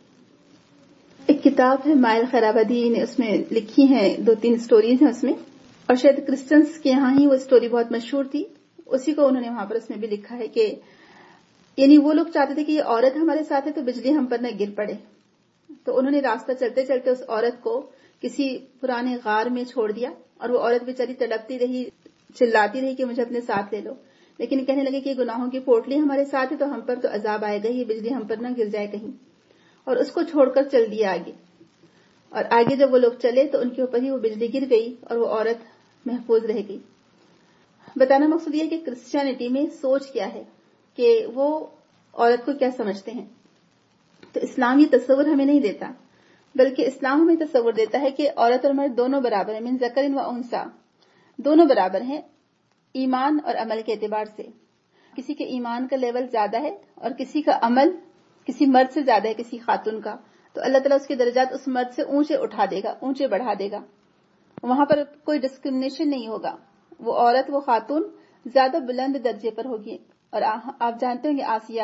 ایک کتاب ہے مائل خیرآبادی نے اس میں لکھی ہیں، 2-3 سٹوریز ہیں اس میں، اور شاید کرسچنز کے یہاں ہی وہ سٹوری بہت مشہور تھی، اسی کو انہوں نے وہاں پر اس میں بھی لکھا ہے کہ یعنی وہ لوگ چاہتے تھے کہ یہ عورت ہمارے ساتھ ہے تو بجلی ہم پر نہ گر پڑے، تو انہوں نے راستہ چلتے چلتے اس عورت کو کسی پرانے غار میں چھوڑ دیا، اور وہ عورت بیچاری تڑپتی رہی، چلاتی رہی کہ مجھے اپنے ساتھ لے لو، لیکن کہنے لگے کہ گناہوں کی پوٹلی ہمارے ساتھ ہے تو ہم پر تو عذاب آئے گا، یہ بجلی ہم پر نہ گر جائے کہیں، اور اس کو چھوڑ کر چل دیا آگے۔ اور آگے جب وہ لوگ چلے تو ان کے اوپر ہی وہ بجلی گر گئی اور وہ عورت محفوظ رہ گئی۔ بتانا مقصود یہ ہے کہ کرسچینٹی میں سوچ کیا ہے، کہ وہ عورت کو کیا سمجھتے ہیں۔ تو اسلام یہ تصور ہمیں نہیں دیتا، بلکہ اسلام ہمیں تصور دیتا ہے کہ عورت اور مرد دونوں برابر ہیں، من ذکر و انثی، دونوں برابر ہیں ایمان اور عمل کے اعتبار سے۔ کسی کے ایمان کا لیول زیادہ ہے اور کسی کا عمل کسی مرد سے زیادہ ہے، کسی خاتون کا، تو اللہ تعالیٰ اس کے درجات اس مرد سے اونچے اٹھا دے گا، اونچے بڑھا دے گا۔ وہاں پر کوئی ڈسکرمنیشن نہیں ہوگا، وہ عورت وہ خاتون زیادہ بلند درجے پر ہوگی۔ اور آپ جانتے ہوں گے آسیہ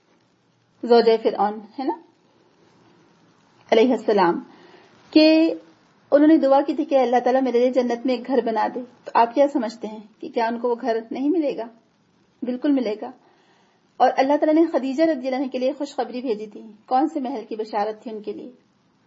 زوجہ فرعون ہے نا علیہ السلام، کہ انہوں نے دعا کی تھی کہ اللہ تعالیٰ میرے لیے جنت میں ایک گھر بنا دے، تو آپ کیا سمجھتے ہیں کہ کیا ان کو وہ گھر نہیں ملے گا؟ بالکل ملے گا۔ اور اللہ تعالیٰ نے خدیجہ رضی اللہ عنہ کے لیے خوشخبری بھیجی تھی، کون سے محل کی بشارت تھی ان کے لیے؟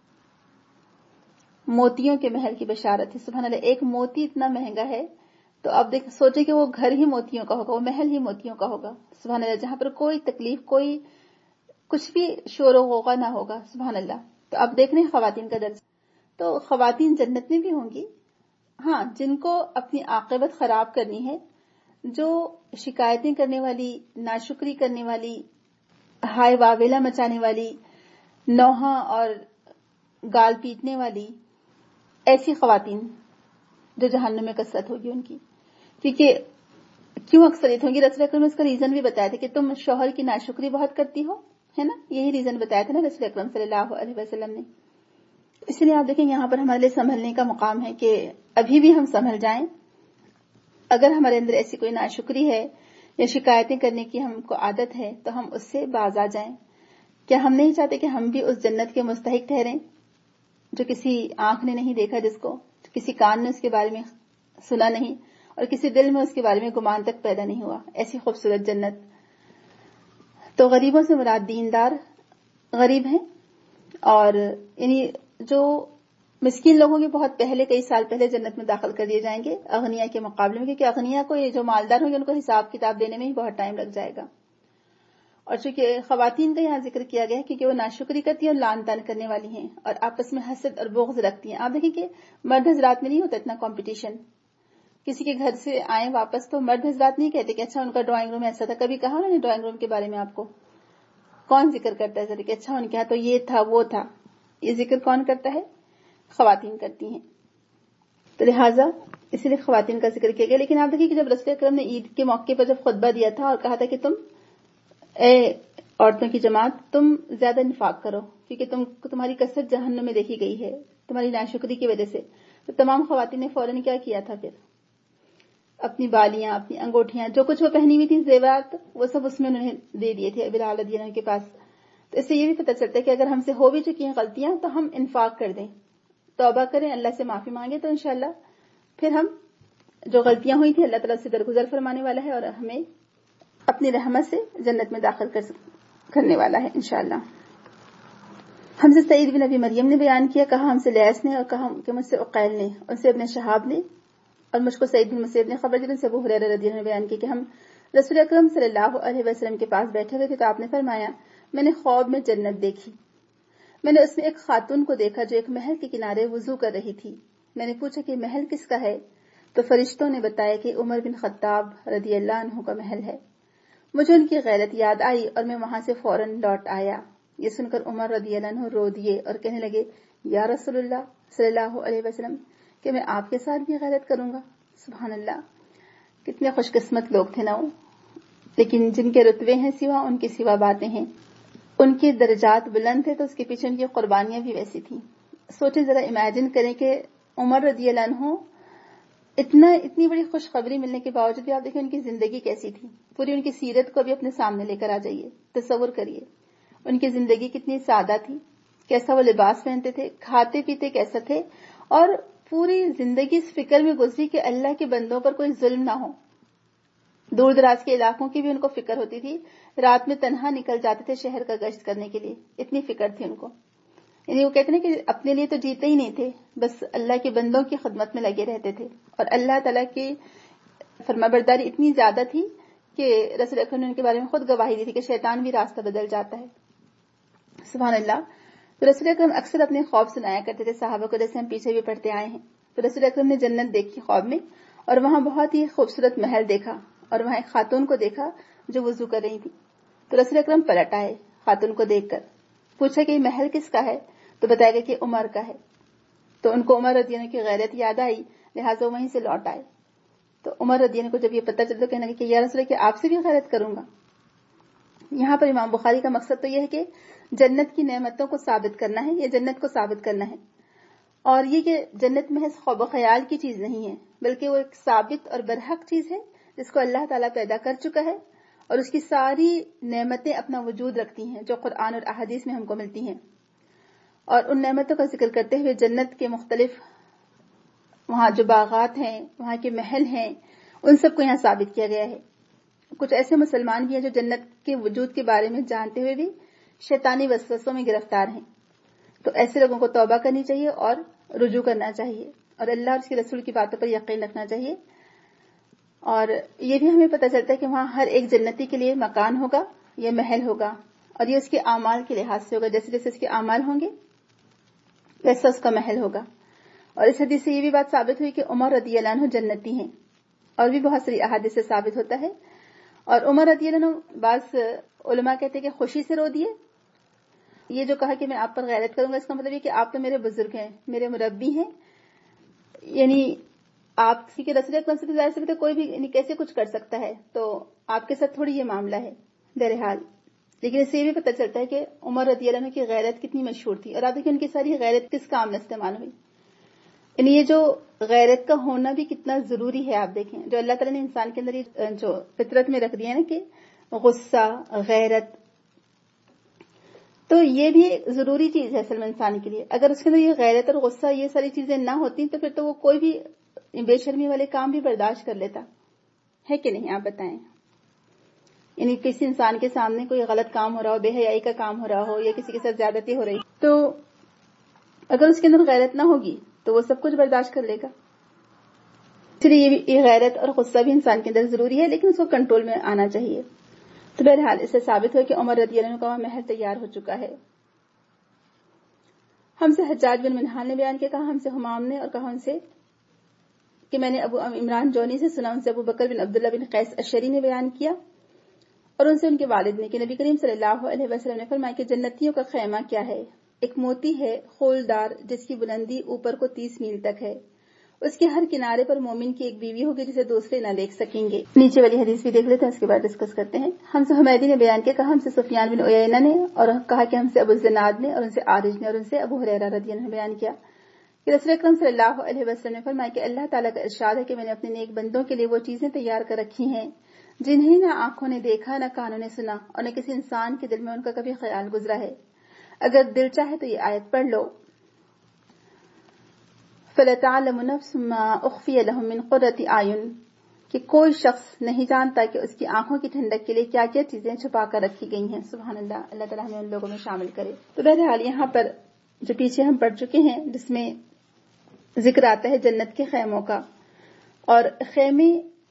موتیوں کے محل کی بشارت تھی۔ سبحان اللہ، ایک موتی اتنا مہنگا ہے، تو آپ سوچیں کہ وہ گھر ہی موتیوں کا ہوگا، وہ محل ہی موتیوں کا ہوگا، سبحان اللہ، جہاں پر کوئی تکلیف، کوئی کچھ بھی شور و غوغا نہ ہوگا، سبحان اللہ۔ تو آپ دیکھ رہے ہیں خواتین کا درجہ، تو خواتین جنت میں بھی ہوں گی۔ ہاں، جن کو اپنی عاقبت خراب کرنی ہے، جو شکایتیں کرنے والی، ناشکری کرنے والی، ہائے واویلا مچانے والی، نوحہ اور گال پیٹنے والی، ایسی خواتین جو جہنم میں کثرت ہوگی ان کی۔ کیوں اکثریت ہوگی؟ رسول اکرم نے اس کا ریزن بھی بتایا تھا کہ تم شوہر کی ناشکری بہت کرتی ہو، ہے نا, یہی ریزن بتایا تھا نا رسول اکرم صلی اللہ علیہ وسلم نے. اس لیے آپ دیکھیں یہاں پر ہمارے لیے سنبھلنے کا مقام ہے کہ ابھی بھی ہم سنبھل جائیں. اگر ہمارے اندر ایسی کوئی ناشکری ہے یا شکایتیں کرنے کی ہم کو عادت ہے تو ہم اس سے باز آ جائیں. کیا ہم نہیں چاہتے کہ ہم بھی اس جنت کے مستحق ٹھہریں جو کسی آنکھ نے نہیں دیکھا, جس کو کسی کان نے اس کے بارے میں سنا نہیں, اور کسی دل میں اس کے بارے میں گمان تک پیدا نہیں ہوا, ایسی خوبصورت جنت. تو غریبوں سے مراد دیندار غریب ہیں, اور یعنی جو مسکین لوگوں کے بہت پہلے, کئی سال پہلے جنت میں داخل کر دیے جائیں گے اغنیا کے مقابلے میں, کیونکہ اغنیا کو, یہ جو مالدار ہوں گے ان کو حساب کتاب دینے میں ہی بہت ٹائم لگ جائے گا. اور چونکہ خواتین کا یہاں ذکر کیا گیا ہے کیونکہ وہ ناشکری کرتی ہیں اور لان تان کرنے والی ہیں اور آپس میں حسد اور بغض رکھتی ہیں. آپ دیکھیں کہ مرد حضرات میں نہیں ہوتا اتنا کمپٹیشن. کسی کے گھر سے آئیں واپس تو مرد حضرات نہیں کہتے کہ اچھا ان کا ڈرائنگ روم ایسا تھا. کبھی کہا انہوں نے ڈرائنگ روم کے بارے میں آپ کو؟ کون ذکر کرتا ہے ذرا کہ اچھا ان کے یہاں تو یہ تھا وہ تھا؟ یہ ذکر کون کرتا ہے؟ خواتین کرتی ہیں. تو لہٰذا اس لیے خواتین کا ذکر کیا گیا. لیکن آپ دیکھیے کہ جب رسول اکرم نے عید کے موقع پر جب خطبہ دیا تھا اور کہا تھا کہ تم اے عورتوں کی جماعت تم زیادہ انفاق کرو کیونکہ تمہاری کثرت جہنم میں دیکھی گئی ہے تمہاری ناشکری کی وجہ سے, تو تمام خواتین نے فوراً کیا کیا تھا, پھر اپنی بالیاں, اپنی انگوٹھیاں, جو کچھ وہ پہنی ہوئی تھی زیورات, وہ سب اس میں انہوں نے دے دیے تھے بلال رضی اللہ عنہ کے پاس. تو اس سے یہ بھی پتہ چلتا ہے کہ اگر ہم سے ہو بھی چکی ہیں غلطیاں تو ہم انفاق کر دیں, توبہ کریں, اللہ سے معافی مانگیں, تو انشاءاللہ پھر ہم جو غلطیاں ہوئی تھیں اللہ تعالیٰ سے درگزر فرمانے والا ہے اور ہمیں اپنی رحمت سے جنت میں داخل کرنے والا ہے انشاءاللہ. ہم سے سعید بن ابی مریم نے بیان کیا, کہا ہم سے لیس نے, اور کہا کہ مجھ سے عقیل نے, ان سے ابن شہاب نے, اور مجھ کو سعید بن مسیب نے خبر دی. سے ابو ہریرہ رضی اللہ عنہ نے بیان کیا کہ ہم رسول اکرم صلی اللہ علیہ وسلم کے پاس بیٹھے ہوئے تھے تو آپ نے فرمایا میں نے خواب میں جنت دیکھی. میں نے اس میں ایک خاتون کو دیکھا جو ایک محل کے کنارے وضو کر رہی تھی. میں نے پوچھا کہ محل کس کا ہے؟ تو فرشتوں نے بتایا کہ عمر بن خطاب رضی اللہ عنہ کا محل ہے. مجھے ان کی غیرت یاد آئی اور میں وہاں سے فوراً لوٹ آیا. یہ سن کر عمر رضی اللہ عنہ رو دیے اور کہنے لگے یا رسول اللہ صلی اللہ علیہ وسلم کہ میں آپ کے ساتھ بھی غیرت کروں گا. سبحان اللہ, کتنے خوش قسمت لوگ تھے نا وہ. لیکن جن کے رتبے ہیں سوا, ان کی سوا باتیں ہیں. ان کے درجات بلند تھے تو اس کے پیچھے ان کی قربانیاں بھی ویسی تھیں. سوچیں ذرا, امیجن کریں کہ عمر رضی اللہ عنہ اتنی بڑی خوشخبری ملنے کے باوجود بھی آپ دیکھیں ان کی زندگی کیسی تھی. پوری ان کی سیرت کو بھی اپنے سامنے لے کر آ جائیے, تصور کریے ان کی زندگی کتنی سادہ تھی, کیسا وہ لباس پہنتے تھے, کھاتے پیتے کیسا تھے, اور پوری زندگی اس فکر میں گزری کہ اللہ کے بندوں پر کوئی ظلم نہ ہو. دور دراز کے علاقوں کی بھی ان کو فکر ہوتی تھی, رات میں تنہا نکل جاتے تھے شہر کا گشت کرنے کے لیے, اتنی فکر تھی ان کو. یعنی وہ کہتے ہیں کہ اپنے لیے تو جیتے ہی نہیں تھے, بس اللہ کے بندوں کی خدمت میں لگے رہتے تھے. اور اللہ تعالیٰ کی فرمانبرداری اتنی زیادہ تھی کہ رسول اکرم نے ان کے بارے میں خود گواہی دی تھی کہ شیطان بھی راستہ بدل جاتا ہے. سبحان اللہ. تو رسول اکرم اکثر اپنے خواب سنایا کرتے تھے صحابہ کو, جیسے ہم پیچھے بھی پڑھتے آئے ہیں. تو رسول اکرم نے جنت دیکھی خواب میں, اور وہاں بہت ہی خوبصورت محل دیکھا, اور وہاں ایک خاتون کو دیکھا جو وضو کر رہی تھی. تو رسول اکرم پلٹ آئے خاتون کو دیکھ کر, پوچھا کہ یہ محل کس کا ہے؟ تو بتایا گیا کہ عمر کا ہے. تو ان کو عمر رضی اللہ عنہ کی غیرت یاد آئی, لہٰذا وہیں سے لوٹ آئے. تو عمر رضی اللہ عنہ کو جب یہ پتہ چلتا تو کہنے لگے کہ یا رسول اللہ کہ آپ سے بھی غیرت کروں گا. یہاں پر امام بخاری کا مقصد تو یہ ہے کہ جنت کی نعمتوں کو ثابت کرنا ہے, یا جنت کو ثابت کرنا ہے, اور یہ کہ جنت محض خواب و خیال کی چیز نہیں ہے, بلکہ وہ ایک ثابت اور برحق چیز ہے جس کو اللہ تعالیٰ پیدا کر چکا ہے, اور اس کی ساری نعمتیں اپنا وجود رکھتی ہیں جو قرآن اور احادیث میں ہم کو ملتی ہیں. اور ان نعمتوں کا ذکر کرتے ہوئے جنت کے مختلف وہاں جو باغات ہیں, وہاں کے محل ہیں, ان سب کو یہاں ثابت کیا گیا ہے. کچھ ایسے مسلمان بھی ہیں جو جنت کے وجود کے بارے میں جانتے ہوئے بھی شیطانی وسوسوں میں گرفتار ہیں. تو ایسے لوگوں کو توبہ کرنی چاہیے اور رجوع کرنا چاہیے, اور اللہ اور اس کے رسول کی باتوں پر یقین رکھنا چاہیے. اور یہ بھی ہمیں پتہ چلتا ہے کہ وہاں ہر ایک جنتی کے لیے مکان ہوگا یا محل ہوگا, اور یہ اس کے اعمال کے لحاظ سے ہوگا. جیسے جیسے اس کے اعمال ہوں گے ویسا اس کا محل ہوگا. اور اس حدیث سے یہ بھی بات ثابت ہوئی کہ عمر رضی اللہ عنہ جنتی ہیں, اور بھی بہت ساری احادیث سے ثابت ہوتا ہے. اور عمر رضی اللہ عنہ بعض علماء کہتے ہیں کہ خوشی سے رو دیے. یہ جو کہا کہ میں آپ پر غیرت کروں گا, اس کا مطلب یہ کہ آپ تو میرے بزرگ ہیں, میرے مربی ہیں, یعنی آپ کے رسول اکرم سے ظاہر سکتے کوئی بھی یعنی کیسے کچھ کر سکتا ہے, تو آپ کے ساتھ تھوڑی یہ معاملہ ہے. بہرحال لیکن اس سے یہ بھی پتہ چلتا ہے کہ عمر رضی اللہ عنہ کی غیرت کتنی مشہور تھی، اور آپ دیکھیں ان کی ساری غیرت کس کام میں استعمال ہوئی. یعنی یہ جو غیرت کا ہونا بھی کتنا ضروری ہے. آپ دیکھیں جو اللہ تعالیٰ نے انسان کے اندر یہ جو فطرت میں رکھ دیا ہے نا کہ غصہ، غیرت، تو یہ بھی ایک ضروری چیز ہے اصل میں انسان کے لیے. اگر اس کے اندر یہ غیرت اور غصہ یہ ساری چیزیں نہ ہوتی تو پھر تو وہ کوئی بھی بے شرمی والے کام بھی برداشت کر لیتا ہے کہ نہیں، آپ بتائیں. یعنی کسی انسان کے سامنے کوئی غلط کام ہو رہا ہو، بے حیائی کا کام ہو رہا ہو، یا کسی کے ساتھ زیادتی ہو رہی، تو اگر اس کے اندر غیرت نہ ہوگی تو وہ سب کچھ برداشت کر لے گا. اس لیے یہ غیرت اور غصہ بھی انسان کے اندر ضروری ہے، لیکن اس کو کنٹرول میں آنا چاہیے. تو بہرحال اس سے ثابت ہو کہ عمر رضی اللہ عنہ کا محل تیار ہو چکا ہے. ہم سے حجاج بن منہال نے بیان کیا، کہا ہم سے حمام نے، اور کہا ان سے کہ میں نے ابو عمران جونی سے سنا، ان سے ابو بکر بن عبداللہ بن قیس اشری نے بیان کیا، اور ان سے ان کے والد نے کہ نبی کریم صلی اللہ علیہ وسلم نے فرمایا کہ جنتیوں کا خیمہ کیا ہے؟ ایک موتی ہے خولدار جس کی بلندی اوپر کو 30 میل تک ہے. اس کے ہر کنارے پر مومن کی ایک بیوی ہوگی جسے دوسرے نہ دیکھ سکیں گے. نیچے والی حدیث بھی دیکھ لیتے ہیں، اس کے بعد ڈسکس کرتے ہیں. ہم سے حمیدی نے بیان کیا، کہا ہم سے سفیان بن عیینہ نے، اور کہا کہ ہم سے ابو الزناد نے، اور ان سے عارج نے، اور ان سے ابو ہریرہ رضی اللہ عنہ بیان کیا کہ رسول اکرم صلی اللہ علیہ وسلم نے فرمایا کہ اللہ تعالیٰ کا ارشاد ہے کہ میں نے اپنے نیک بندوں کے لیے وہ چیزیں تیار کر رکھی ہیں جنہیں نہ آنکھوں نے دیکھا، نہ کانوں نے سنا، اور نہ کسی انسان کے دل میں ان کا کبھی خیال گزرا ہے. اگر دل چاہے تو یہ آیت پڑھ لو، فَلَتَعْلَمُ نَفْسٌ مَّا أُخْفِيَ لَهُم مِّن قُرَّةِ أَعْيُنٍ، کہ کوئی شخص نہیں جانتا کہ اس کی آنکھوں کی ٹھنڈک کے لیے کیا کیا چیزیں چھپا کر رکھی گئی ہیں. سبحان اللہ، اللہ تعالیٰ ہمیں ان لوگوں میں شامل کرے. تو بہرحال یہاں پر جو پیچھے ہم پڑھ چکے ہیں جس میں ذکر آتا ہے جنت کے خیموں کا، اور خیمے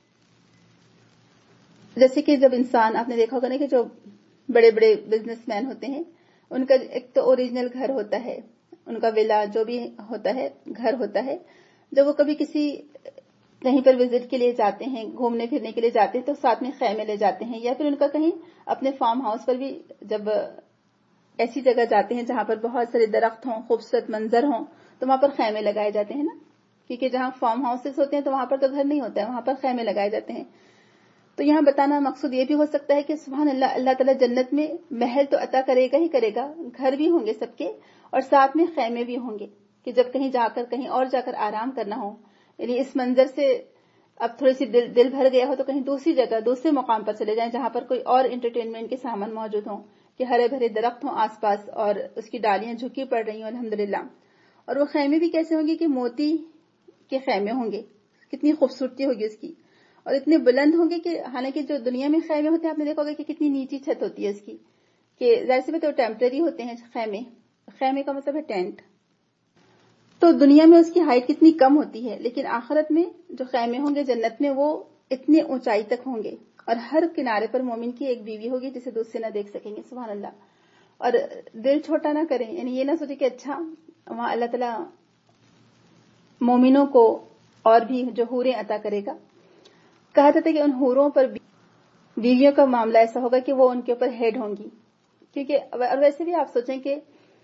جیسے کہ جب انسان، آپ نے دیکھا ہوگا نا کہ جو بڑے بڑے بزنس مین ہوتے ہیں ان کا ایک تو اوریجنل گھر ہوتا ہے، ان کا ولا جو بھی ہوتا ہے گھر ہوتا ہے. جب وہ کبھی کسی کہیں پر وزٹ کے لیے جاتے ہیں، گھومنے پھرنے کے لیے جاتے ہیں، تو ساتھ میں خیمے لے جاتے ہیں، یا پھر ان کا کہیں اپنے فارم ہاؤس پر بھی جب ایسی جگہ جاتے ہیں جہاں پر بہت سارے درخت ہوں، خوبصورت منظر ہوں، تو وہاں پر خیمے لگائے جاتے ہیں نا. کیونکہ جہاں فارم ہاؤسز ہوتے ہیں تو وہاں پر تو گھر نہیں ہوتا ہے، وہاں پر خیمے لگائے جاتے ہیں. تو یہاں بتانا مقصود یہ بھی ہو سکتا ہے کہ سبحان اللہ، اللہ تعالیٰ جنت میں محل تو عطا کرے گا ہی کرے گا، گھر بھی ہوں گے سب کے، اور ساتھ میں خیمے بھی ہوں گے کہ جب کہیں جا کر کہیں اور جا کر آرام کرنا ہو. یعنی اس منظر سے اب تھوڑی سی دل بھر گیا ہو تو کہیں دوسری جگہ، دوسرے مقام پر چلے جائیں جہاں پر کوئی اور انٹرٹینمنٹ کے سامان موجود ہوں، کہ ہرے بھرے درخت ہوں آس پاس اور اس کی ڈالیاں جھکی پڑ رہی ہوں الحمدللہ. اور وہ خیمے بھی کیسے ہوں گے کہ موتی کے خیمے ہوں گے، کتنی خوبصورتی ہوگی اس کی، اور اتنے بلند ہوں گے کہ حالانکہ جو دنیا میں خیمے ہوتے ہیں آپ نے دیکھا ہوگا کہ کتنی نیچی چھت ہوتی ہے اس کی، کہ ظاہر سی بات ہے وہ ٹیمپرری ہوتے ہیں خیمے. خیمے کا مطلب ہے ٹینٹ. تو دنیا میں اس کی ہائٹ کتنی کم ہوتی ہے، لیکن آخرت میں جو خیمے ہوں گے جنت میں وہ اتنے اونچائی تک ہوں گے، اور ہر کنارے پر مومن کی ایک بیوی ہوگی جسے دوسرے نہ دیکھ سکیں گے. سبحان اللہ. اور دل چھوٹا نہ کریں، یعنی یہ نہ سوچیں کہ اچھا وہاں اللہ تعالیٰ مومنوں کو اور بھی جو حوریں عطا کرے گا. کہا جاتا ہے کہ ان حوروں پر بیویوں کا معاملہ ایسا ہوگا کہ وہ ان کے اوپر ہیڈ ہوں گی. کیونکہ اور ویسے بھی آپ سوچیں کہ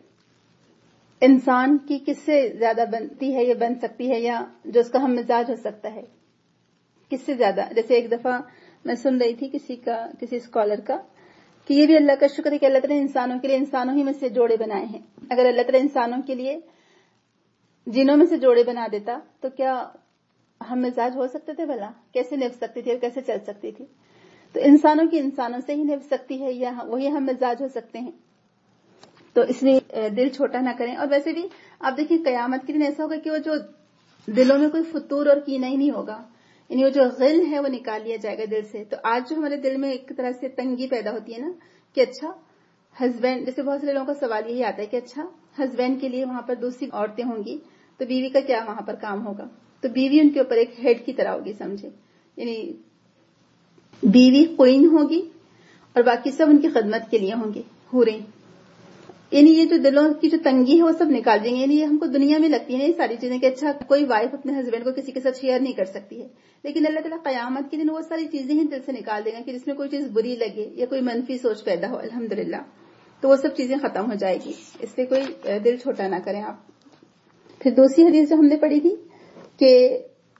انسان کی کس سے زیادہ بنتی ہے یا بن سکتی ہے، یا جو اس کا ہم مزاج ہو سکتا ہے کس سے زیادہ. جیسے ایک دفعہ میں سن رہی تھی کسی اسکالر کا کہ یہ بھی اللہ کا شکر ہے کہ اللہ تعالیٰ نے انسانوں کے لیے انسانوں ہی میں سے جوڑے بنائے ہیں. اگر اللہ تعالیٰ انسانوں کے لیے جنوں میں سے جوڑے بنا دیتا تو کیا ہم مزاج ہو سکتے تھے؟ بھلا کیسے نبھ سکتی تھی اور کیسے چل سکتی تھی؟ تو انسانوں کی انسانوں سے ہی نبھ سکتی ہے، یا وہی ہم مزاج ہو سکتے ہیں. تو اس لیے دل چھوٹا نہ کریں. اور ویسے بھی آپ دیکھیں قیامت کے دن ایسا ہوگا کہ وہ جو دلوں میں کوئی فتور اور کینہ ہی نہیں ہوگا، یعنی وہ جو غل ہے وہ نکال لیا جائے گا دل سے. تو آج جو ہمارے دل میں ایک طرح سے تنگی پیدا ہوتی ہے نا کہ اچھا ہسبینڈ، جیسے بہت سارے لوگوں کا سوال یہی آتا ہے کہ اچھا ہسبینڈ کے لیے وہاں پر دوسری عورتیں ہوں گی تو بیوی کا کیا وہاں پر کام ہوگا؟ تو بیوی ان کے اوپر ایک ہیڈ کی طرح ہوگی، سمجھے. یعنی بیوی کوئن ہوگی اور باقی سب ان کی خدمت کے لیے ہوں گے، حوریں. یعنی یہ جو دلوں کی جو تنگی ہے وہ سب نکال دیں گے. یعنی یہ ہم کو دنیا میں لگتی ہیں یہ ساری چیزیں کہ اچھا کوئی وائف اپنے ہسبینڈ کو کسی کے ساتھ شیئر نہیں کر سکتی ہے، لیکن اللہ تعالیٰ قیامت کے دن وہ ساری چیزیں ہی دل سے نکال دے گا کہ جس میں کوئی چیز بری لگے یا کوئی منفی سوچ پیدا ہو. الحمدللہ تو وہ سب چیزیں ختم ہو جائے گی. اس سے کوئی دل چھوٹا نہ کریں آپ. پھر دوسری حدیث جو ہم نے پڑھی تھی کہ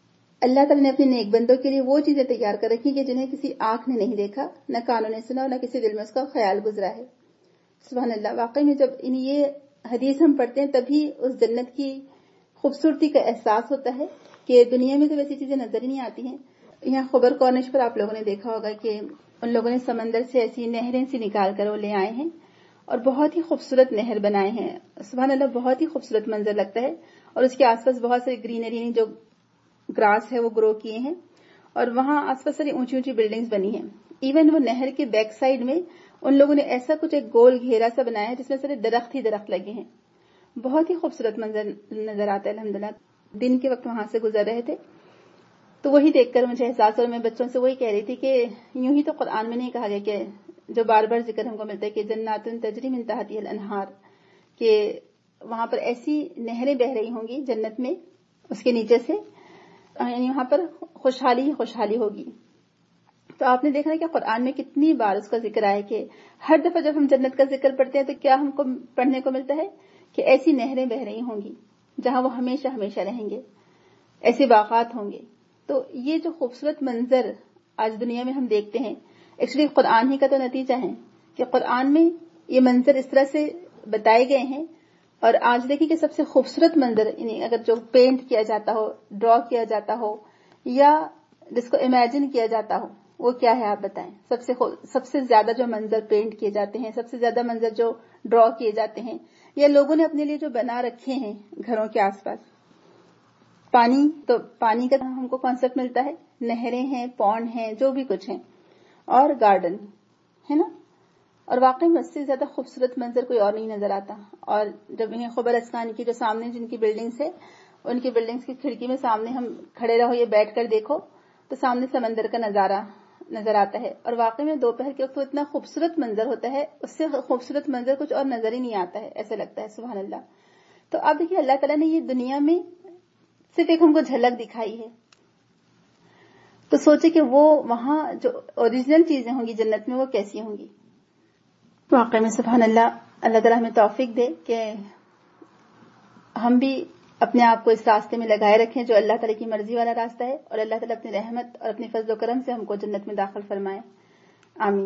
اللہ تعالیٰ نے اپنے نیک بندوں کے لیے وہ چیزیں تیار کر رکھی کہ جنہیں کسی آنکھ نے نہیں دیکھا، نہ کانوں نے سنا اور نہ کسی دل میں اس کا خیال گزرا ہے. سبحان اللہ. واقعی میں جب یہ حدیث ہم پڑھتے ہیں تبھی اس جنت کی خوبصورتی کا احساس ہوتا ہے کہ دنیا میں تو ویسی چیزیں نظر ہی نہیں آتی ہیں. یہاں خبر کارنش پر آپ لوگوں نے دیکھا ہوگا کہ ان لوگوں نے سمندر سے ایسی نہریں سی نکال کر وہ لے آئے ہیں اور بہت ہی خوبصورت نہر بنائے ہیں. سبحان اللہ. بہت ہی خوبصورت منظر لگتا ہے اور اس کے آس پاس بہت ساری گرینری جو گراس ہے وہ گرو کیے ہیں اور وہاں آس پاس ساری اونچی اونچی بلڈنگز بنی ہیں. ایون وہ نہر کے بیک سائڈ میں ان لوگوں نے ایسا کچھ ایک گول گھیرا سا بنایا ہے جس میں سارے درخت ہی درخت لگے ہیں. بہت ہی خوبصورت منظر نظر آتا ہے. الحمدللہ دن کے وقت وہاں سے گزر رہے تھے تو وہی دیکھ کر مجھے احساس اور میں بچوں سے وہی کہہ رہی تھی کہ یوں ہی تو قرآن میں نہیں کہا گیا کہ جو بار بار ذکر ہم کو ملتا ہے کہ جنات تجری من تحتها الانہار، کہ وہاں پر ایسی نہریں بہ رہی ہوں گی جنت میں اس کے نیچے سے، یعنی وہاں پر خوشحالی ہی خوشحالی ہوگی. تو آپ نے دیکھا ہے کہ قرآن میں کتنی بار اس کا ذکر آیا کہ ہر دفعہ جب ہم جنت کا ذکر پڑھتے ہیں تو کیا ہم کو پڑھنے کو ملتا ہے کہ ایسی نہریں بہ رہی ہوں گی جہاں وہ ہمیشہ ہمیشہ رہیں گے، ایسے باغات ہوں گے. تو یہ جو خوبصورت منظر آج دنیا میں ہم دیکھتے ہیں ایکچولی قرآن ہی کا تو نتیجہ ہے کہ قرآن میں یہ منظر اس طرح سے بتائے گئے ہیں. اور آج دیکھیں کہ سب سے خوبصورت منظر یعنی اگر جو پینٹ کیا جاتا ہو، ڈرا کیا جاتا ہو یا جس کو امیجن کیا جاتا ہو وہ کیا ہے آپ بتائیں؟ سب سے زیادہ جو منظر پینٹ کیے جاتے ہیں، سب سے زیادہ منظر جو ڈرا کیے جاتے ہیں یا لوگوں نے اپنے لیے جو بنا رکھے ہیں گھروں کے آس پاس، پانی، تو پانی کا ہم کو کانسیپٹ ملتا ہے، نہریں ہیں، پونڈ ہیں، جو بھی کچھ ہیں، اور گارڈن ہے نا. اور واقعی میں اس سے زیادہ خوبصورت منظر کوئی اور نہیں نظر آتا. اور جب انہیں خبر اسکان کی جو سامنے جن کی بلڈنگز ہے ان کی بلڈنگز کی کھڑکی میں سامنے ہم کھڑے رہو یا بیٹھ کر دیکھو تو سامنے سمندر کا نظارہ نظر آتا ہے. اور واقعی میں دوپہر کے وقت وہ اتنا خوبصورت منظر ہوتا ہے، اس سے خوبصورت منظر کچھ اور نظر ہی نہیں آتا ہے، ایسا لگتا ہے. سبحان اللہ. تو آپ دیکھیے اللہ تعالیٰ نے یہ دنیا میں صرف ایک ہم کو جھلک دکھائی ہے، تو سوچے کہ وہ وہاں جو اوریجنل چیزیں ہوں گی جنت میں وہ کیسی ہوں گی. واقعی میں سبحان اللہ. اللہ تعالیٰ ہمیں توفیق دے کہ ہم بھی اپنے آپ کو اس راستے میں لگائے رکھیں جو اللہ تعالیٰ کی مرضی والا راستہ ہے، اور اللہ تعالیٰ اپنی رحمت اور اپنی فضل و کرم سے ہم کو جنت میں داخل فرمائے. آمین.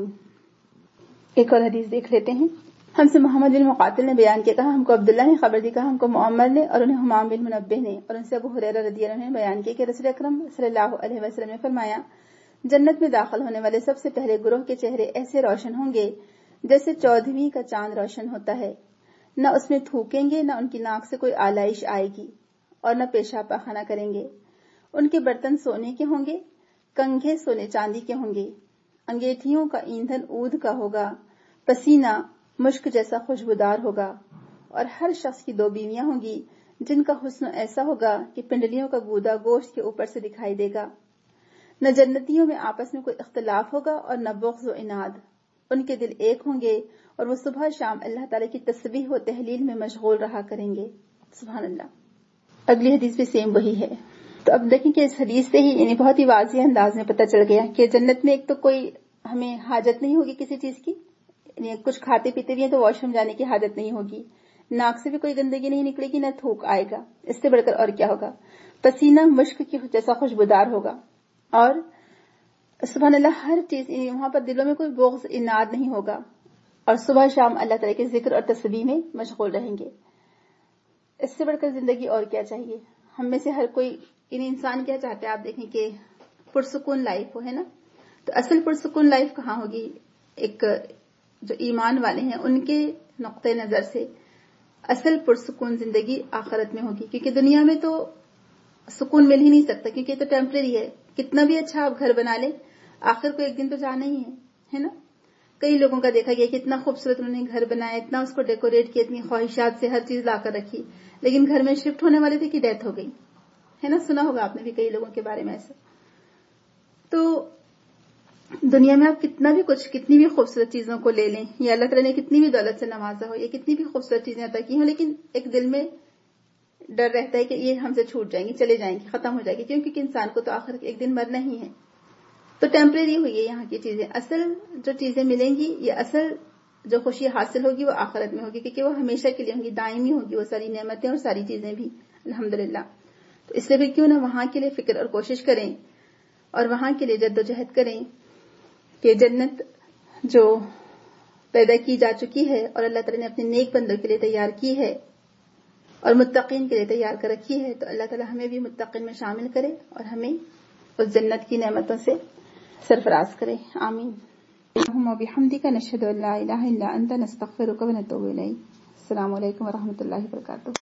ایک اور حدیث دیکھ لیتے ہیں. ہم سے محمد بن مقاتل نے بیان کیا، کہا ہم کو عبداللہ نے خبر دی، کہا ہم کو معمر نے اور انہیں حمام بن منبہ نے اور ان سے ابو ہریرہ رضی اللہ عنہ نے بیان کیا کہ رسول اکرم صلی اللہ علیہ وسلم نے فرمایا جنت میں داخل ہونے والے سب سے پہلے گروہ کے چہرے ایسے روشن ہوں گے جیسے 14ویں کا چاند روشن ہوتا ہے، نہ اس میں تھوکیں گے، نہ ان کی ناک سے کوئی آلائش آئے گی اور نہ پیشاب پاخانہ کریں گے. ان کے برتن سونے کے ہوں گے، کنگھے سونے چاندی کے ہوں گے، انگیٹھیوں کا ایندھن عود کا ہوگا، پسینہ مشک جیسا خوشبودار ہوگا، اور ہر شخص کی 2 بیویاں ہوں گی جن کا حسن ایسا ہوگا کہ پنڈلیوں کا گودا گوشت کے اوپر سے دکھائی دے گا. نہ جنتیوں میں آپس میں کوئی اختلاف ہوگا اور نہ بغض و عناد. ان کے دل ایک ہوں گے اور وہ صبح شام اللہ تعالیٰ کی تسبیح و تحلیل میں مشغول رہا کریں گے. سبحان اللہ. اگلی حدیث بھی سیم وہی ہے. تو اب دیکھیں کہ اس حدیث سے ہی یعنی بہت ہی واضح انداز میں پتہ چل گیا کہ جنت میں ایک تو کوئی ہمیں حاجت نہیں ہوگی کسی چیز کی، یعنی کچھ کھاتے پیتے بھی ہیں تو واش روم جانے کی حاجت نہیں ہوگی، ناک سے بھی کوئی گندگی نہیں نکلے گی، نہ تھوک آئے گا. اس سے بڑھ کر اور کیا ہوگا؟ پسینہ مشک کی جیسا خوشبودار ہوگا. اور سبحان اللہ ہر چیز یعنی وہاں پر دلوں میں کوئی بغض عناد نہیں ہوگا، اور صبح شام اللہ تعالیٰ کے ذکر اور تسبیح میں مشغول رہیں گے. اس سے بڑھ کر زندگی اور کیا چاہیے؟ ہم میں سے ہر کوئی یعنی انسان کیا چاہتا ہے؟ آپ دیکھیں کہ پرسکون لائف ہو، ہے نا. تو اصل پرسکون لائف کہاں ہوگی؟ ایک جو ایمان والے ہیں ان کے نقطۂ نظر سے اصل پرسکون زندگی آخرت میں ہوگی، کیونکہ دنیا میں تو سکون مل ہی نہیں سکتا، کیونکہ یہ تو ٹیمپرری ہے. کتنا بھی اچھا آپ گھر بنا لیں آخر کو ایک دن تو جانا ہی ہے نا. کئی لوگوں کا دیکھا گیا کہ اتنا خوبصورت انہوں نے گھر بنایا، اتنا اس کو ڈیکوریٹ کیا، اتنی خواہشات سے ہر چیز لا کر رکھی، لیکن گھر میں شفٹ ہونے والے تھے کہ ڈیتھ ہو گئی، ہے نا. سنا ہوگا آپ نے بھی کئی لوگوں کے بارے میں ایسا. تو دنیا میں آپ کتنا بھی کچھ، کتنی بھی خوبصورت چیزوں کو لے لیں، یا اللہ تعالیٰ نے کتنی بھی دولت سے نوازا ہو، یا کتنی بھی خوبصورت چیزیں عطا کی ہوں، لیکن ایک دل میں ڈر رہتا ہے کہ یہ ہم سے چھوٹ جائیں گی، چلے جائیں گی، ختم ہو جائے گی، کیونکہ انسان کو تو آخر ایک دن مرنا ہی ہے. تو ٹیمپریری ہوئی ہے یہاں کی چیزیں. اصل جو چیزیں ملیں گی یا اصل جو خوشی حاصل ہوگی وہ آخرت میں ہوگی، کیونکہ وہ ہمیشہ کے لیے ہوں گی، دائمی ہوگی وہ ساری نعمتیں اور ساری چیزیں بھی. الحمدللہ. تو اس لیے بھی کیوں نہ وہاں کے لیے فکر اور کوشش کریں اور وہاں کے لیے جدوجہد کریں کہ جنت جو پیدا کی جا چکی ہے اور اللہ تعالیٰ نے اپنے نیک بندوں کے لیے تیار کی ہے اور متقین کے لیے تیار کر رکھی ہے، تو اللہ تعالیٰ ہمیں بھی متقین میں شامل کرے اور ہمیں اس جنت کی نعمتوں سے سرفراز کرے. آمین. اللہم وبحمدک نشہد ان لا الہ الا انت نستغفرک ونتوب الیک. السلام علیکم ورحمۃ اللہ وبرکاتہ.